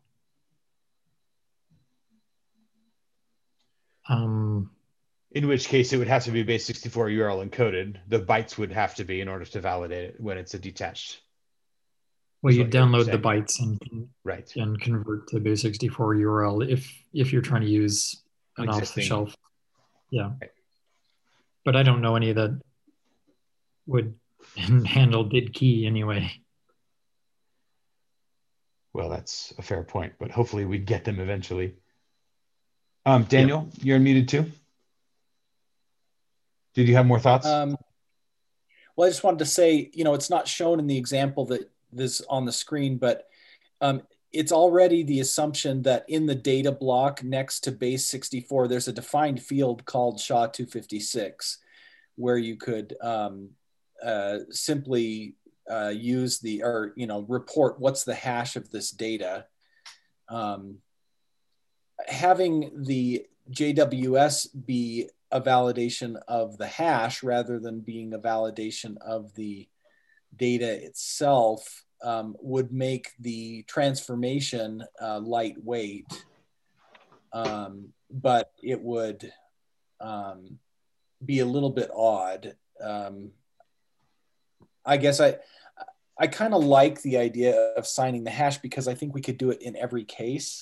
In which case it would have to be base64 URL encoded. The bytes would have to be in order to validate it when it's a detached. Well, you download the bytes right and convert to base64 URL if you're trying to use an off-the-shelf. Yeah. Right. But I don't know any that would handle did key anyway. Well, that's a fair point, but hopefully we'd get them eventually. Daniel, you're unmuted too. Did you have more thoughts? Well, I just wanted to say, it's not shown in the example that is on the screen, but it's already the assumption that in the data block next to base64, there's a defined field called SHA-256, where you could simply use report what's the hash of this data. Having the JWS be a validation of the hash rather than being a validation of the data itself would make the transformation lightweight, but it would be a little bit odd. I guess I kind of like the idea of signing the hash because I think we could do it in every case.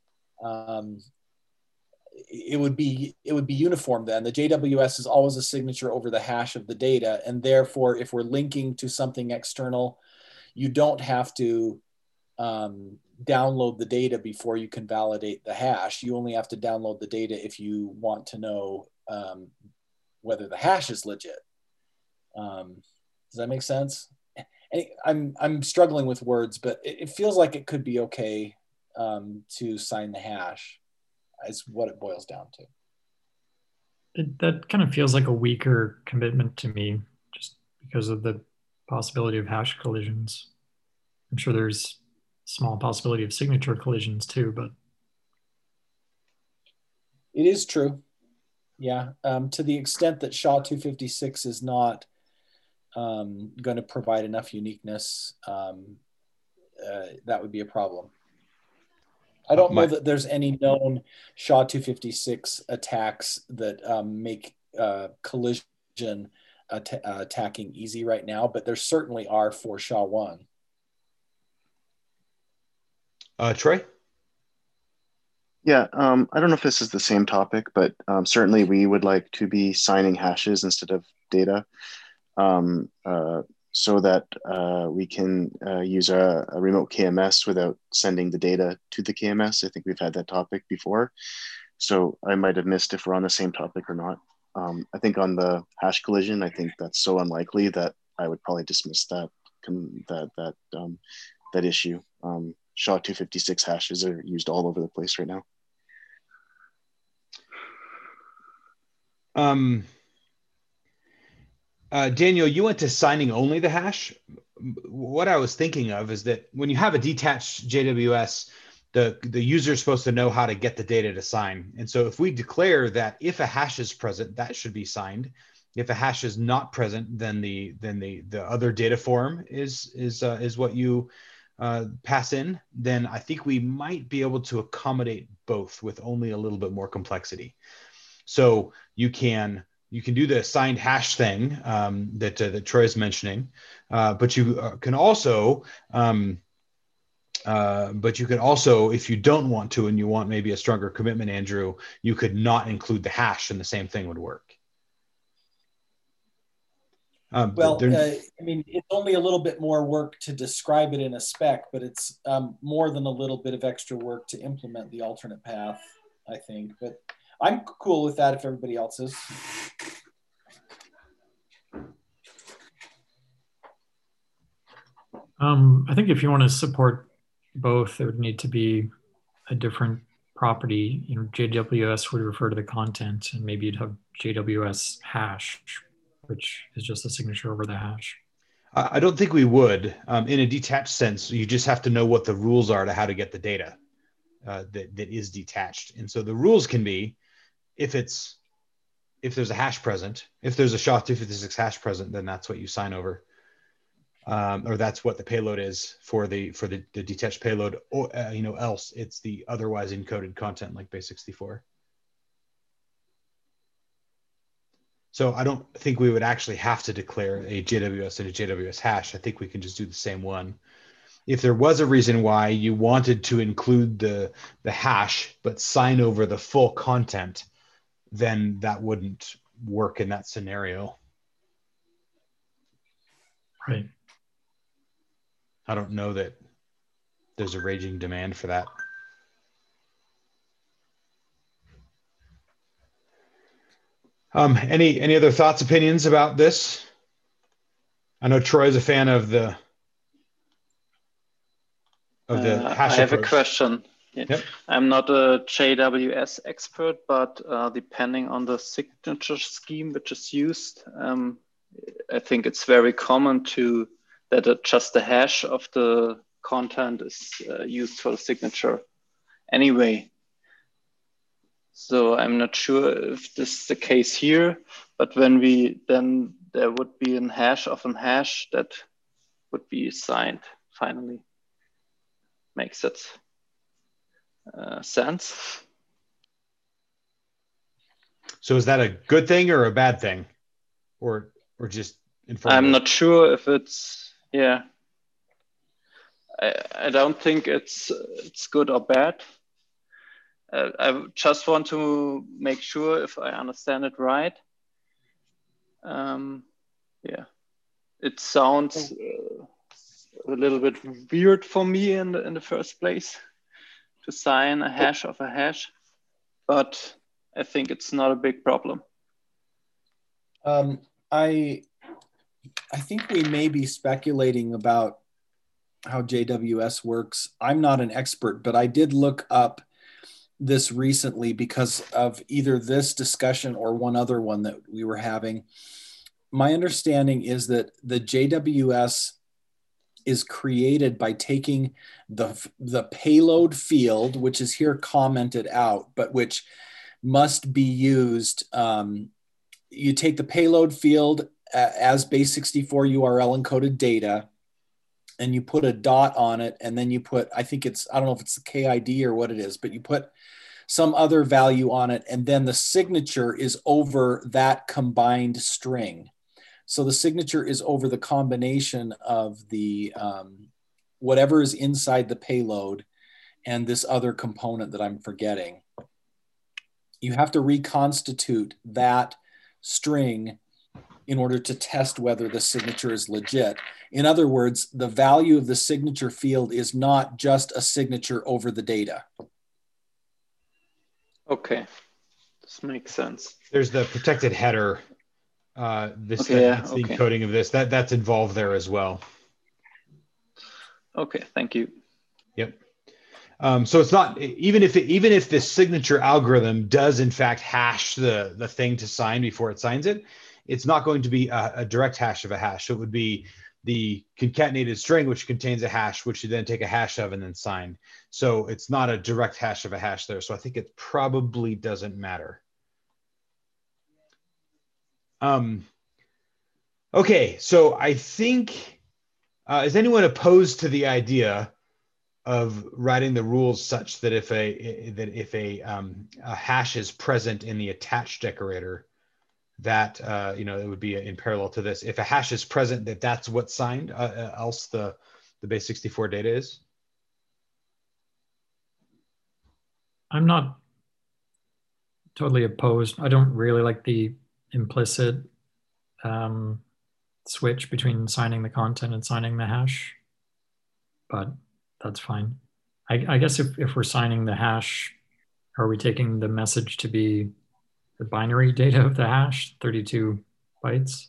It would be uniform then. The JWS is always a signature over the hash of the data, and therefore if we're linking to something external, you don't have to download the data before you can validate the hash. You only have to download the data if you want to know whether the hash is legit. Does that make sense? I'm struggling with words, but it feels like it could be okay to sign the hash. Is what it boils down to. That kind of feels like a weaker commitment to me, just because of the possibility of hash collisions. I'm sure there's small possibility of signature collisions too, but. It is true. Yeah, to the extent that SHA-256 is not going to provide enough uniqueness, that would be a problem. I don't know that there's any known SHA-256 attacks that make collision attacking easy right now, but there certainly are for SHA-1. Troy? Yeah, I don't know if this is the same topic, but certainly we would like to be signing hashes instead of data. So that we can use a remote KMS without sending the data to the KMS. I think we've had that topic before. So I might have missed if we're on the same topic or not. I think on the hash collision, I think that's so unlikely that I would probably dismiss that issue. SHA-256 hashes are used all over the place right now. Daniel, you went to signing only the hash. What I was thinking of is that when you have a detached JWS, the user is supposed to know how to get the data to sign. And so if we declare that if a hash is present, that should be signed. If a hash is not present, then the other data form is what you pass in. Then I think we might be able to accommodate both with only a little bit more complexity. So you can do the signed hash thing that Troy is mentioning, but you can also, if you don't want to and you want maybe a stronger commitment, Andrew, you could not include the hash, and the same thing would work. Well, I mean, it's only a little bit more work to describe it in a spec, but it's more than a little bit of extra work to implement the alternate path, I think. But I'm cool with that if everybody else is. I think if you want to support both, there would need to be a different property. You know, JWS would refer to the content, and maybe you'd have JWS hash, which is just a signature over the hash. I don't think we would. In a detached sense, you just have to know what the rules are to how to get the data that is detached. And so the rules can be, if there's a hash present, if there's a SHA-256 hash present, then that's what you sign over. Or that's what the payload is for the detached payload, or else it's the otherwise encoded content like base64. So I don't think we would actually have to declare a JWS and a JWS hash. I think we can just do the same one. If there was a reason why you wanted to include the hash but sign over the full content, then that wouldn't work in that scenario. Right. I don't know that there's a raging demand for that. Any other thoughts, opinions about this? I know Troy is a fan of the hash I have approach. a question. Yep. I'm not a JWS expert, but depending on the signature scheme which is used, I think it's very common that just the hash of the content is used for the signature anyway. So I'm not sure if this is the case here, but then there would be a hash of a hash that would be signed finally. Makes it sense? So is that a good thing or a bad thing, or just informative? I'm not sure if it's, yeah. I don't think it's good or bad. I just want to make sure if I understand it right. Yeah, it sounds a little bit weird for me in the first place to sign a hash of a hash, but I think it's not a big problem. I think we may be speculating about how JWS works. I'm not an expert, but I did look up this recently because of either this discussion or one other one that we were having. My understanding is that the JWS is created by taking the payload field, which is here commented out, but which must be used. You take the payload field as base64 URL encoded data, and you put a dot on it, and then you put, I don't know if it's the KID or what it is, but you put some other value on it, and then the signature is over that combined string. So the signature is over the combination of the whatever is inside the payload and this other component that I'm forgetting. You have to reconstitute that string in order to test whether the signature is legit. In other words, the value of the signature field is not just a signature over the data. Okay, this makes sense. There's the protected header. That's the encoding of this. That's involved there as well. Okay, thank you. Yep. So it's not, even if this signature algorithm does in fact hash the thing to sign before it signs it, it's not going to be a direct hash of a hash. So it would be the concatenated string, which contains a hash, which you then take a hash of and then sign. So it's not a direct hash of a hash there. So I think it probably doesn't matter. Okay, so I think, is anyone opposed to the idea of writing the rules such that if a hash is present in the attached decorator, that it would be in parallel to this. If a hash is present, that's what's signed, else the base64 data is? I'm not totally opposed. I don't really like the implicit switch between signing the content and signing the hash, but that's fine. I guess if we're signing the hash are we taking the message to be the binary data of the hash, 32 bytes?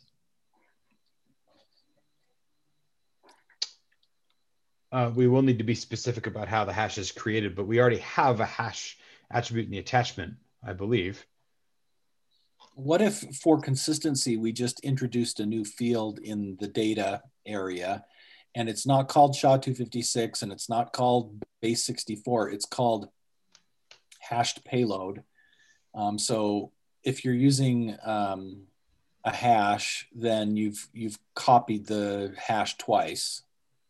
We will need to be specific about how the hash is created, but we already have a hash attribute in the attachment, I believe. What if, for consistency, we just introduced a new field in the data area, and it's not called SHA-256 and it's not called base64, it's called hashed payload. So if you're using a hash, then you've copied the hash twice.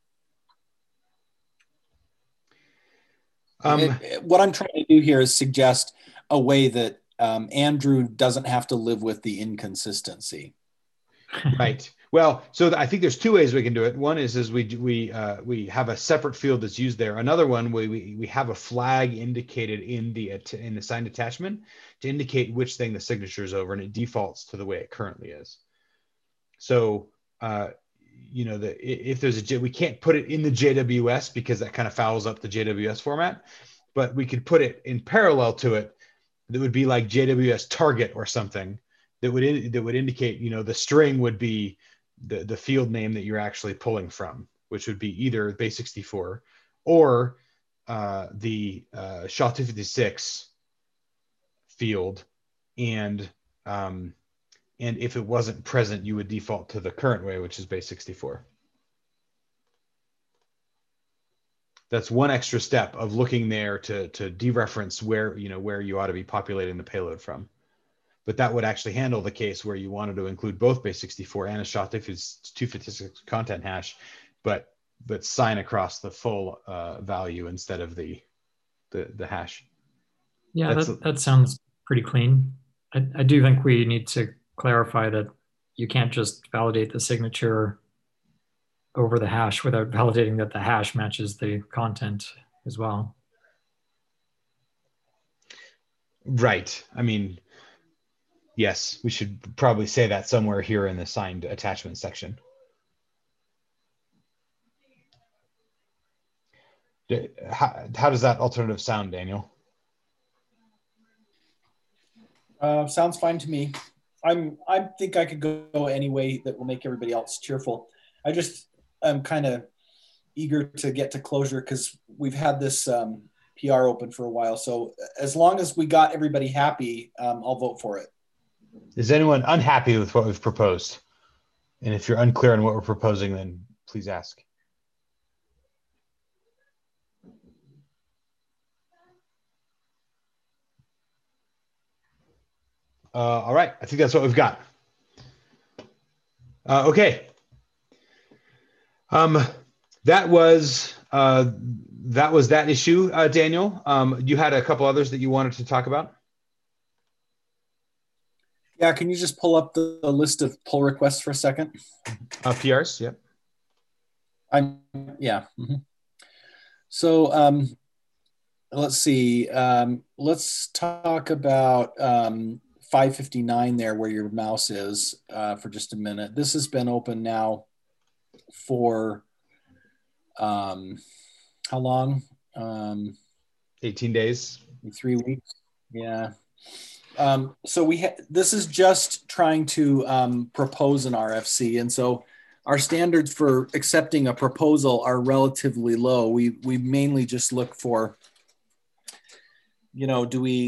What I'm trying to do here is suggest a way that Andrew doesn't have to live with the inconsistency. Right. Well, so I think there's two ways we can do it. One is we have a separate field that's used there. Another one, we have a flag indicated in the signed attachment to indicate which thing the signature is over, and it defaults to the way it currently is. So, you know, if there's we can't put it in the JWS because that kind of fouls up the JWS format, but we could put it in parallel to it. That would be like JWS target or something that would indicate, you know, the string would be the field name that you're actually pulling from, which would be either base64 or the SHA-256 field, and if it wasn't present, you would default to the current way, which is base64. That's one extra step of looking there to dereference where you ought to be populating the payload from. But that would actually handle the case where you wanted to include both base64 and a SHA-256 content hash, but sign across the full value instead of the hash. Yeah, that sounds pretty clean. I do think we need to clarify that you can't just validate the signature over the hash without validating that the hash matches the content as well. Right. I mean, yes, we should probably say that somewhere here in the signed attachment section. How does that alternative sound, Daniel? Sounds fine to me. I think I could go any way that will make everybody else cheerful. I'm kind of eager to get to closure because we've had this PR open for a while. So as long as we got everybody happy, I'll vote for it. Is anyone unhappy with what we've proposed? And if you're unclear on what we're proposing, then please ask. All right, I think that's what we've got. Okay. That was that issue, Daniel. You had a couple others that you wanted to talk about? Yeah, can you just pull up the list of pull requests for a second? PRs, yep. Yeah. Mm-hmm. So let's see. Let's talk about 559 there where your mouse is for just a minute. This has been open now for how long? 18 days. 3 weeks. Yeah. So this is just trying to propose an RFC. And so our standards for accepting a proposal are relatively low. We mainly just look for, you know,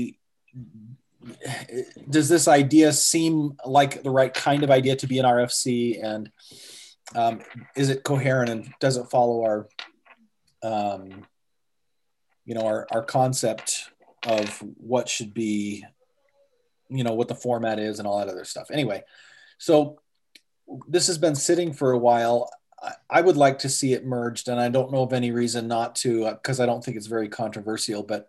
does this idea seem like the right kind of idea to be an RFC, and is it coherent, and does it follow our, our concept of what should be, what the format is and all that other stuff. Anyway, so this has been sitting for a while. I would like to see it merged, and I don't know of any reason not to, because I don't think it's very controversial, but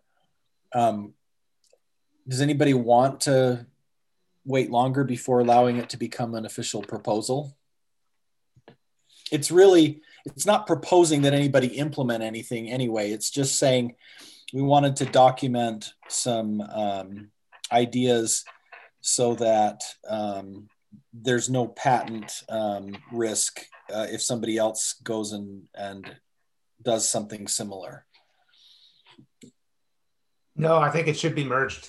does anybody want to wait longer before allowing it to become an official proposal? It's not proposing that anybody implement anything anyway. It's just saying we wanted to document some ideas so that there's no patent risk if somebody else goes and does something similar. No, I think it should be merged.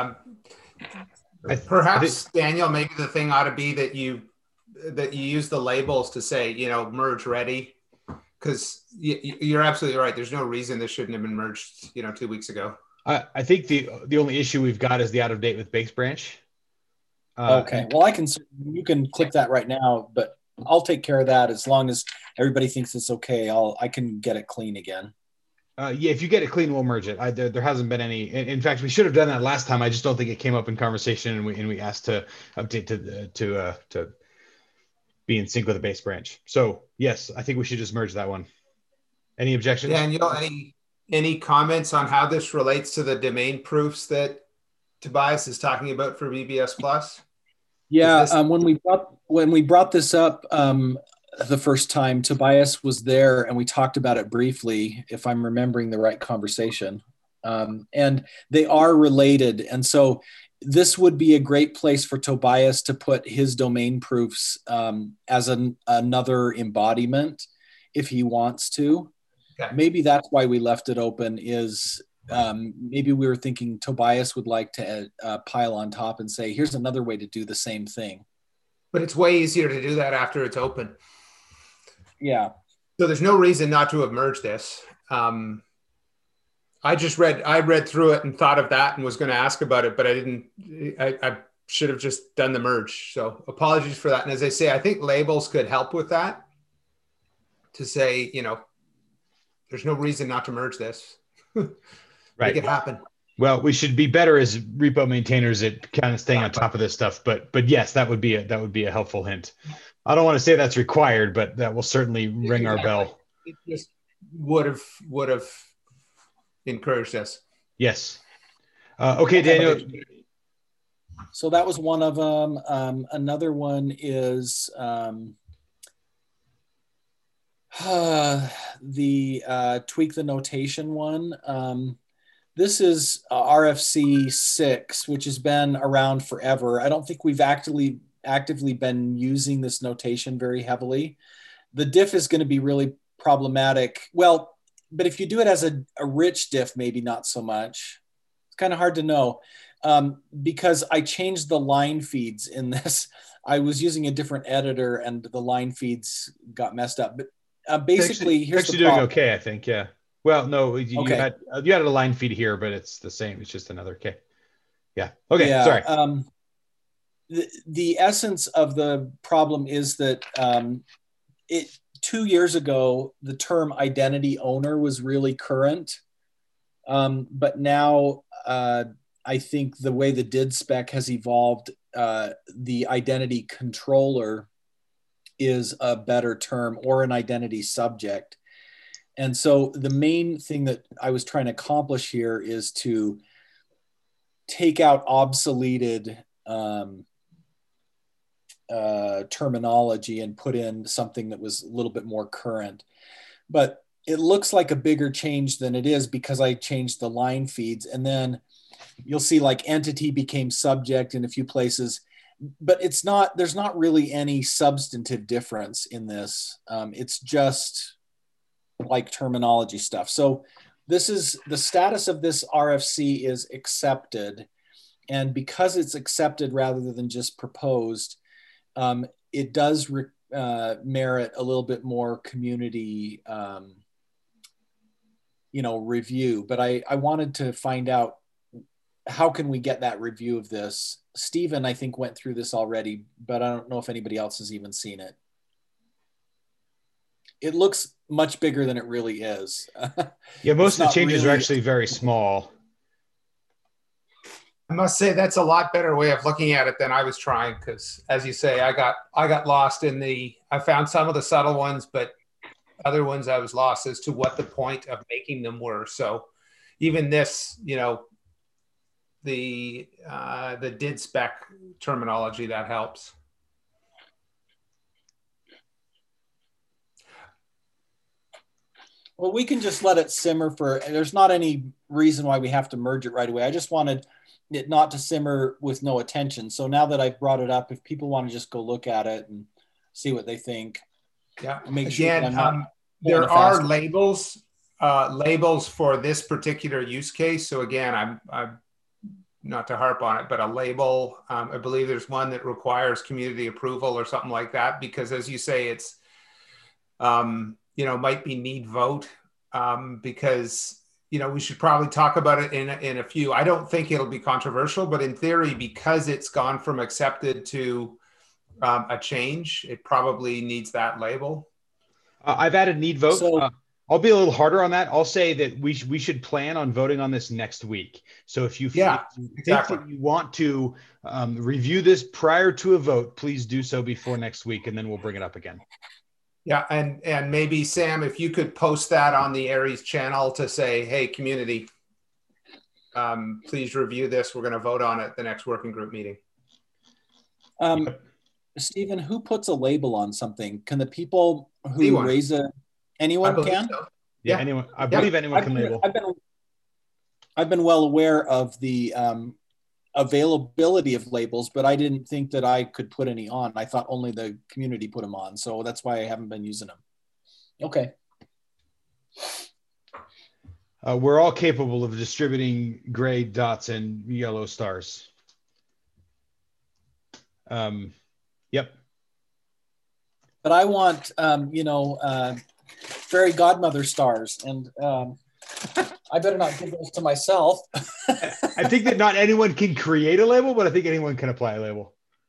Perhaps Daniel, maybe the thing ought to be that you use the labels to say, merge ready, because you're absolutely right. There's no reason this shouldn't have been merged, 2 weeks ago. I think the only issue we've got is the out of date with base branch. Okay. Well, you can click that right now, but I'll take care of that as long as everybody thinks it's okay. I can get it clean again. Yeah, if you get it clean, we'll merge it. There hasn't been any. In fact, we should have done that last time. I just don't think it came up in conversation, and we asked to update to be in sync with the base branch. So yes, I think we should just merge that one. Any objections? Daniel, any comments on how this relates to the domain proofs that Tobias is talking about for BBS Plus? Yeah, when we brought this up the first time, Tobias was there and we talked about it briefly, if I'm remembering the right conversation. And they are related. And so this would be a great place for Tobias to put his domain proofs as another embodiment if he wants to. Okay. Maybe that's why we left it open, is maybe we were thinking Tobias would like to pile on top and say, here's another way to do the same thing. But it's way easier to do that after it's open. Yeah. So there's no reason not to have merged this. I read through it and thought of that and was going to ask about it, but I didn't. I should have just done the merge. So apologies for that. And as I say, I think labels could help with that, to say, there's no reason not to merge this. Right. Make it happen. Well, we should be better as repo maintainers at kind of staying on top of this stuff. But yes, that would be a helpful hint. I don't want to say that's required, but that will certainly ring our bell. It just would have encouraged us. Yes. Okay, Daniel. So that was one of them. Another one is the tweak the notation one. This is RFC 6, which has been around forever. I don't think we've actively been using this notation very heavily. The diff is going to be really problematic. Well, but if you do it as a rich diff, maybe not so much. It's kind of hard to know because I changed the line feeds in this. I was using a different editor and the line feeds got messed up. But basically, here's the problem. Doing okay, I think. Yeah. Well, no, you had a line feed here, but it's the same. It's just another K. Yeah. Okay. Yeah, sorry. The essence of the problem is that 2 years ago, the term identity owner was really current. But now I think the way the DID spec has evolved, the identity controller is a better term, or an identity subject. And so the main thing that I was trying to accomplish here is to take out obsoleted terminology and put in something that was a little bit more current. But it looks like a bigger change than it is because I changed the line feeds. And then you'll see like entity became subject in a few places. But there's not really any substantive difference in this. It's just like terminology stuff. So this is the status of this RFC is accepted. And because it's accepted rather than just proposed, it does merit a little bit more community, review. But I wanted to find out, how can we get that review of this? Stephen, I think, went through this already, but I don't know if anybody else has even seen it. It looks much bigger than it really is. Yeah, most of the changes are actually very small. I must say that's a lot better way of looking at it than I was trying, because as you say, I got lost in I found some of the subtle ones, but other ones I was lost as to what the point of making them were. So even this, the DID spec terminology, that helps. Well, we can just let it simmer there's not any reason why we have to merge it right away. I just wanted it not to simmer with no attention. So now that I've brought it up, if people want to just go look at it and see what they think. Yeah. Make sure there are labels labels for this particular use case. So again, I'm not to harp on it, but a label, I believe there's one that requires community approval or something like that, because as you say, it's, might be need vote, because, we should probably talk about it in a few. I don't think it'll be controversial, but in theory, because it's gone from accepted to a change, it probably needs that label. I've added need vote. So- I'll be a little harder on that. I'll say that we should plan on voting on this next week. So if you think that you want to review this prior to a vote, please do so before next week, and then we'll bring it up again. Yeah, and maybe Sam, if you could post that on the Aries channel to say, hey, community, please review this. We're going to vote on it the next working group meeting. Stephen, who puts a label on something? Can the people who raise anyone can? So. Yeah, anyone. I believe anyone can label. I've been well aware of the availability of labels, but I didn't think that I could put any on. I thought only the community put them on, so that's why I haven't been using them. Okay. We're all capable of distributing gray dots and yellow stars. Yep. But I want, fairy godmother stars, and I better not give those to myself. I think that not anyone can create a label, but I think anyone can apply a label.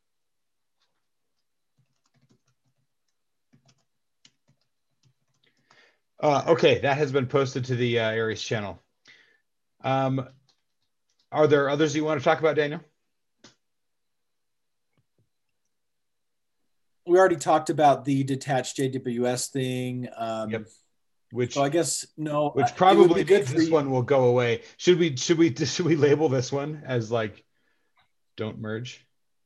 Okay, that has been posted to the Aries channel. Are there others you want to talk about, Daniel? We already talked about the detached JWS thing. Yep. So I guess no. Which probably means this one will go away. Should we label this one as like, don't merge?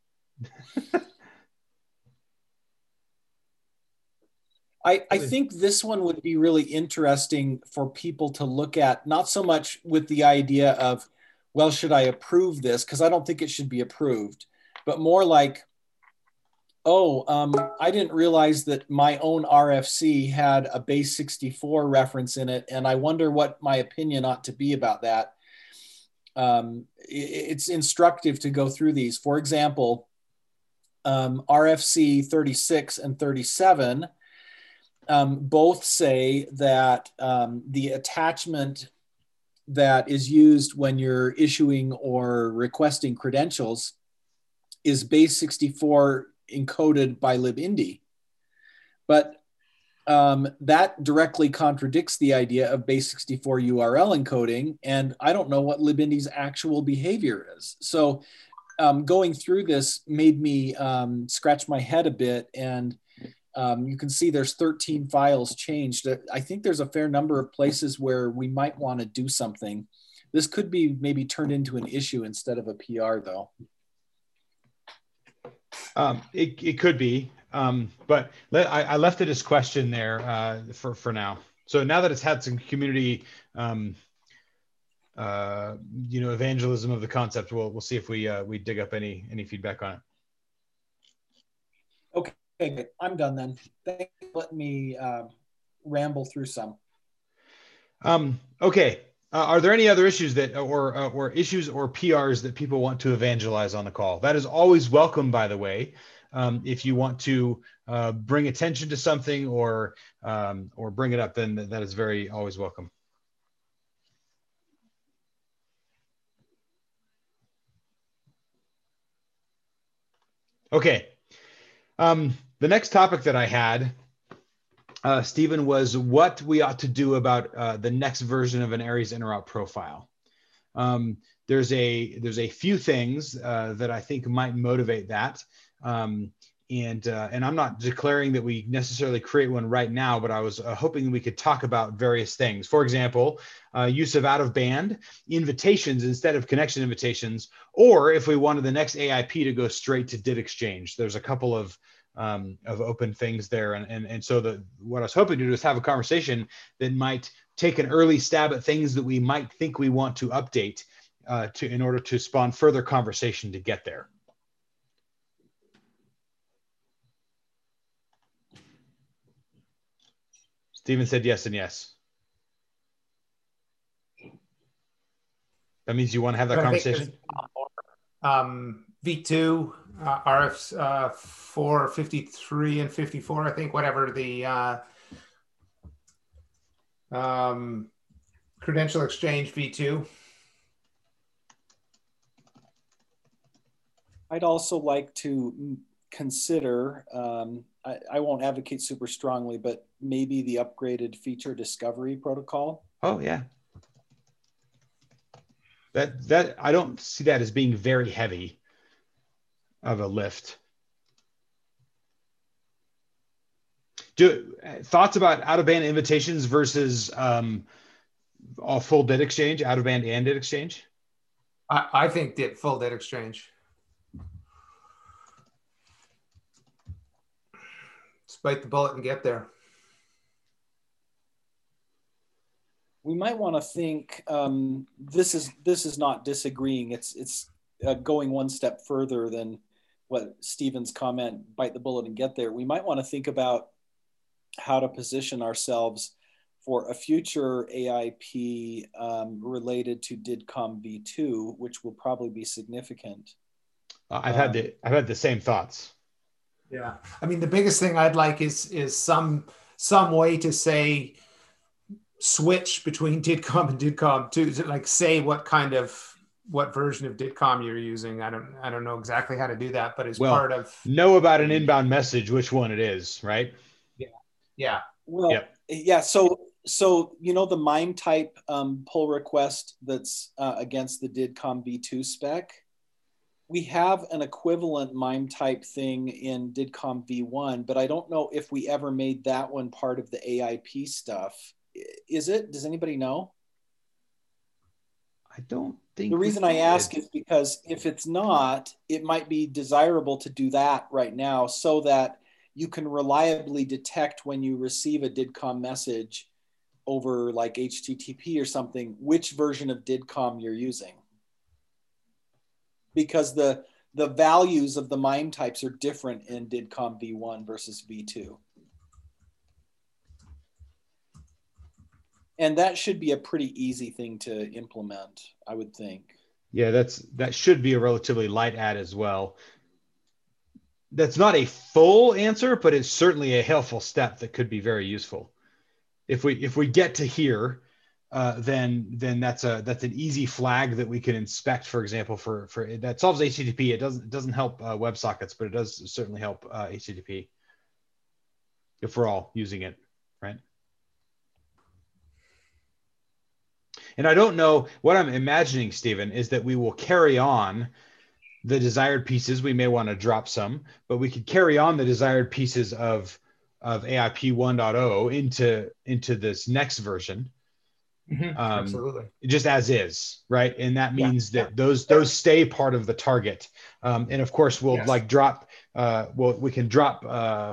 I think this one would be really interesting for people to look at, not so much with the idea of, well, should I approve this? Because I don't think it should be approved, but more like, I didn't realize that my own RFC had a base 64 reference in it, and I wonder what my opinion ought to be about that. It's instructive to go through these. For example, RFC 36 and 37 both say that the attachment that is used when you're issuing or requesting credentials is base 64 encoded by libindy. But that directly contradicts the idea of base 64 URL encoding, and I don't know what libindy's actual behavior is. So going through this made me scratch my head a bit, and you can see there's 13 files changed. I think there's a fair number of places where we might want to do something. This could be maybe turned into an issue instead of a PR, though. It could be, but I left it as question there for now. So now that it's had some community, evangelism of the concept, we'll see if we dig up any feedback on it. Okay, I'm done then. Thanks for letting me ramble through some. Okay. Are there any other issues or issues or PRs that people want to evangelize on the call? That is always welcome, by the way. If you want to bring attention to something or bring it up, then that is always welcome. Okay. The next topic that I had, Stephen, was what we ought to do about the next version of an Aries interop profile. There's a few things that I think might motivate that. And I'm not declaring that we necessarily create one right now, but I was hoping we could talk about various things. For example, use of out-of-band invitations instead of connection invitations, or if we wanted the next AIP to go straight to DID exchange. There's a couple of open things there. And so what I was hoping to do is have a conversation that might take an early stab at things that we might think we want to update in order to spawn further conversation to get there. Stephen said yes and yes. That means you want to have that But I think conversation? V2, RF 453 and 54, I think, whatever the credential exchange V2. I'd also like to consider, I won't advocate super strongly, but maybe the upgraded feature discovery protocol. Oh yeah. That I don't see that as being very heavy of a lift. Thoughts about out-of-band invitations versus all full DIT exchange, out-of-band and DIT exchange? I think full DIT exchange. Just bite the bullet and get there. We might want to think, this is not disagreeing. It's going one step further than what Stephen's comment, bite the bullet and get there. We might want to think about how to position ourselves for a future AIP related to DIDComm v2, which will probably be significant. I've had the same thoughts. Yeah, I mean, the biggest thing I'd like is some way to say switch between DIDComm and DIDComm 2, like say what version of DIDComm you're using. I don't know exactly how to do that, but as part of know about an inbound message, which one it is, right? Yeah. Well, yep. Yeah. So you know the MIME type pull request that's against the DIDComm v2 spec. We have an equivalent MIME type thing in DIDComm v1, but I don't know if we ever made that one part of the AIP stuff. Is it? Does anybody know? I don't think. The reason I ask is because if it's not, it might be desirable to do that right now so that you can reliably detect when you receive a DIDComm message over like HTTP or something, which version of DIDComm you're using. Because the values of the MIME types are different in DIDComm v1 versus v2. And that should be a pretty easy thing to implement, I would think. Yeah, that should be a relatively light add as well. That's not a full answer, but it's certainly a helpful step that could be very useful. If we get to here, then that's an easy flag that we can inspect. For example, for that solves HTTP. It doesn't help WebSockets, but it does certainly help HTTP if we're all using it, right? And I don't know what I'm imagining, Stephen, is that we will carry on the desired pieces. We may want to drop some, but we could carry on the desired pieces of AIP 1.0 into this next version. Absolutely. Just as is, right? And that means that those stay part of the target. And of course, we'll drop. We can drop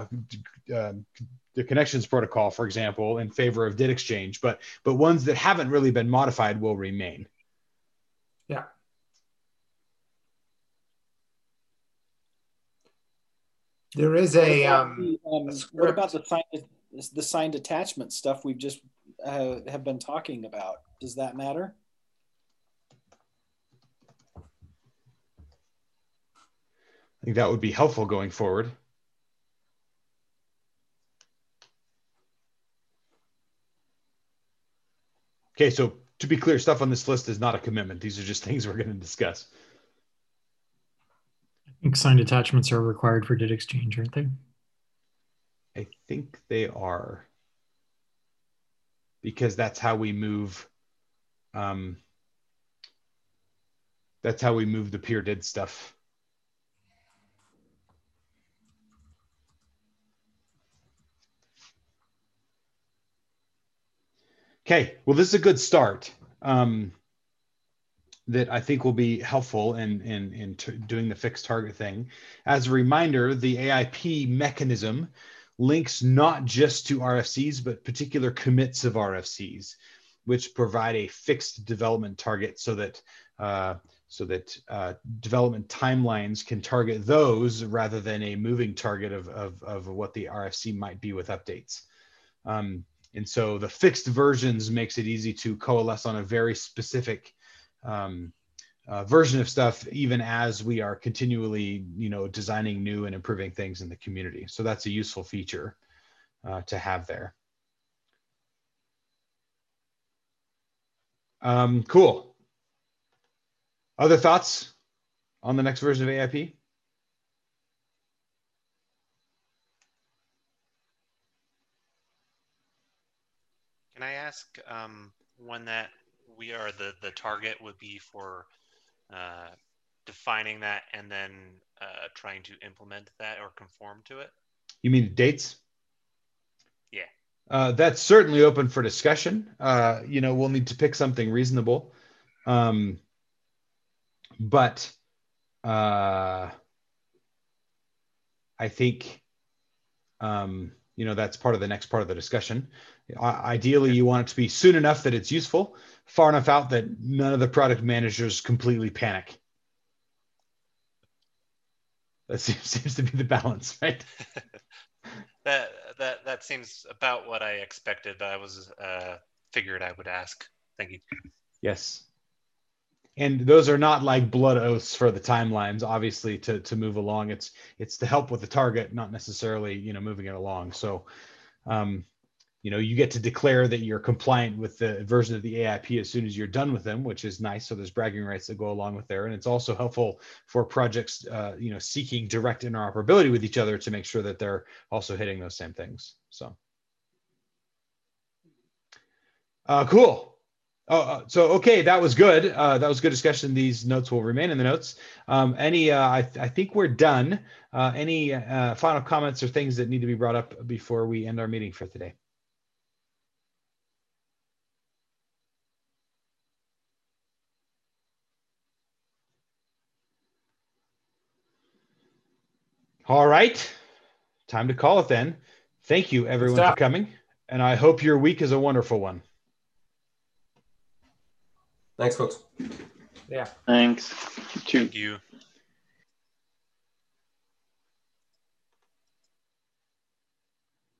the connections protocol, for example, in favor of DIT exchange, but ones that haven't really been modified will remain. Yeah. There is what about the signed attachment stuff we've just have been talking about? Does that matter? I think that would be helpful going forward. Okay, so to be clear, stuff on this list is not a commitment. These are just things we're going to discuss. I think signed attachments are required for DIT exchange, aren't they? I think they are. Because that's how we move. That's how we move the peer DID stuff. Okay, well, this is a good start that I think will be helpful in doing the fixed target thing. As a reminder, the AIP mechanism links not just to RFCs, but particular commits of RFCs, which provide a fixed development target so that development timelines can target those rather than a moving target of what the RFC might be with updates. And so the fixed versions makes it easy to coalesce on a very specific version of stuff, even as we are continually, designing new and improving things in the community. So that's a useful feature to have there. Cool. Other thoughts on the next version of AIP? Can I ask when that we are the target would be for defining that and then trying to implement that or conform to it? You mean dates? Yeah. That's certainly open for discussion. We'll need to pick something reasonable. But I think, that's part of the next part of the discussion. Ideally, you want it to be soon enough that it's useful, far enough out that none of the product managers completely panic. That seems to be the balance, right? That seems about what I expected, but I was figured I would ask. Thank you. Yes. And those are not like blood oaths for the timelines, obviously, to move along. It's to help with the target, not necessarily, moving it along. So, you get to declare that you're compliant with the version of the AIP as soon as you're done with them, which is nice. So there's bragging rights that go along with there. And it's also helpful for projects, seeking direct interoperability with each other to make sure that they're also hitting those same things. So, cool. Okay, that was good. That was good discussion. These notes will remain in the notes. I think we're done. Any final comments or things that need to be brought up before we end our meeting for today? All right, time to call it then. Thank you everyone for coming, and I hope your week is a wonderful one. Thanks, folks. Yeah. Thanks. Thank you.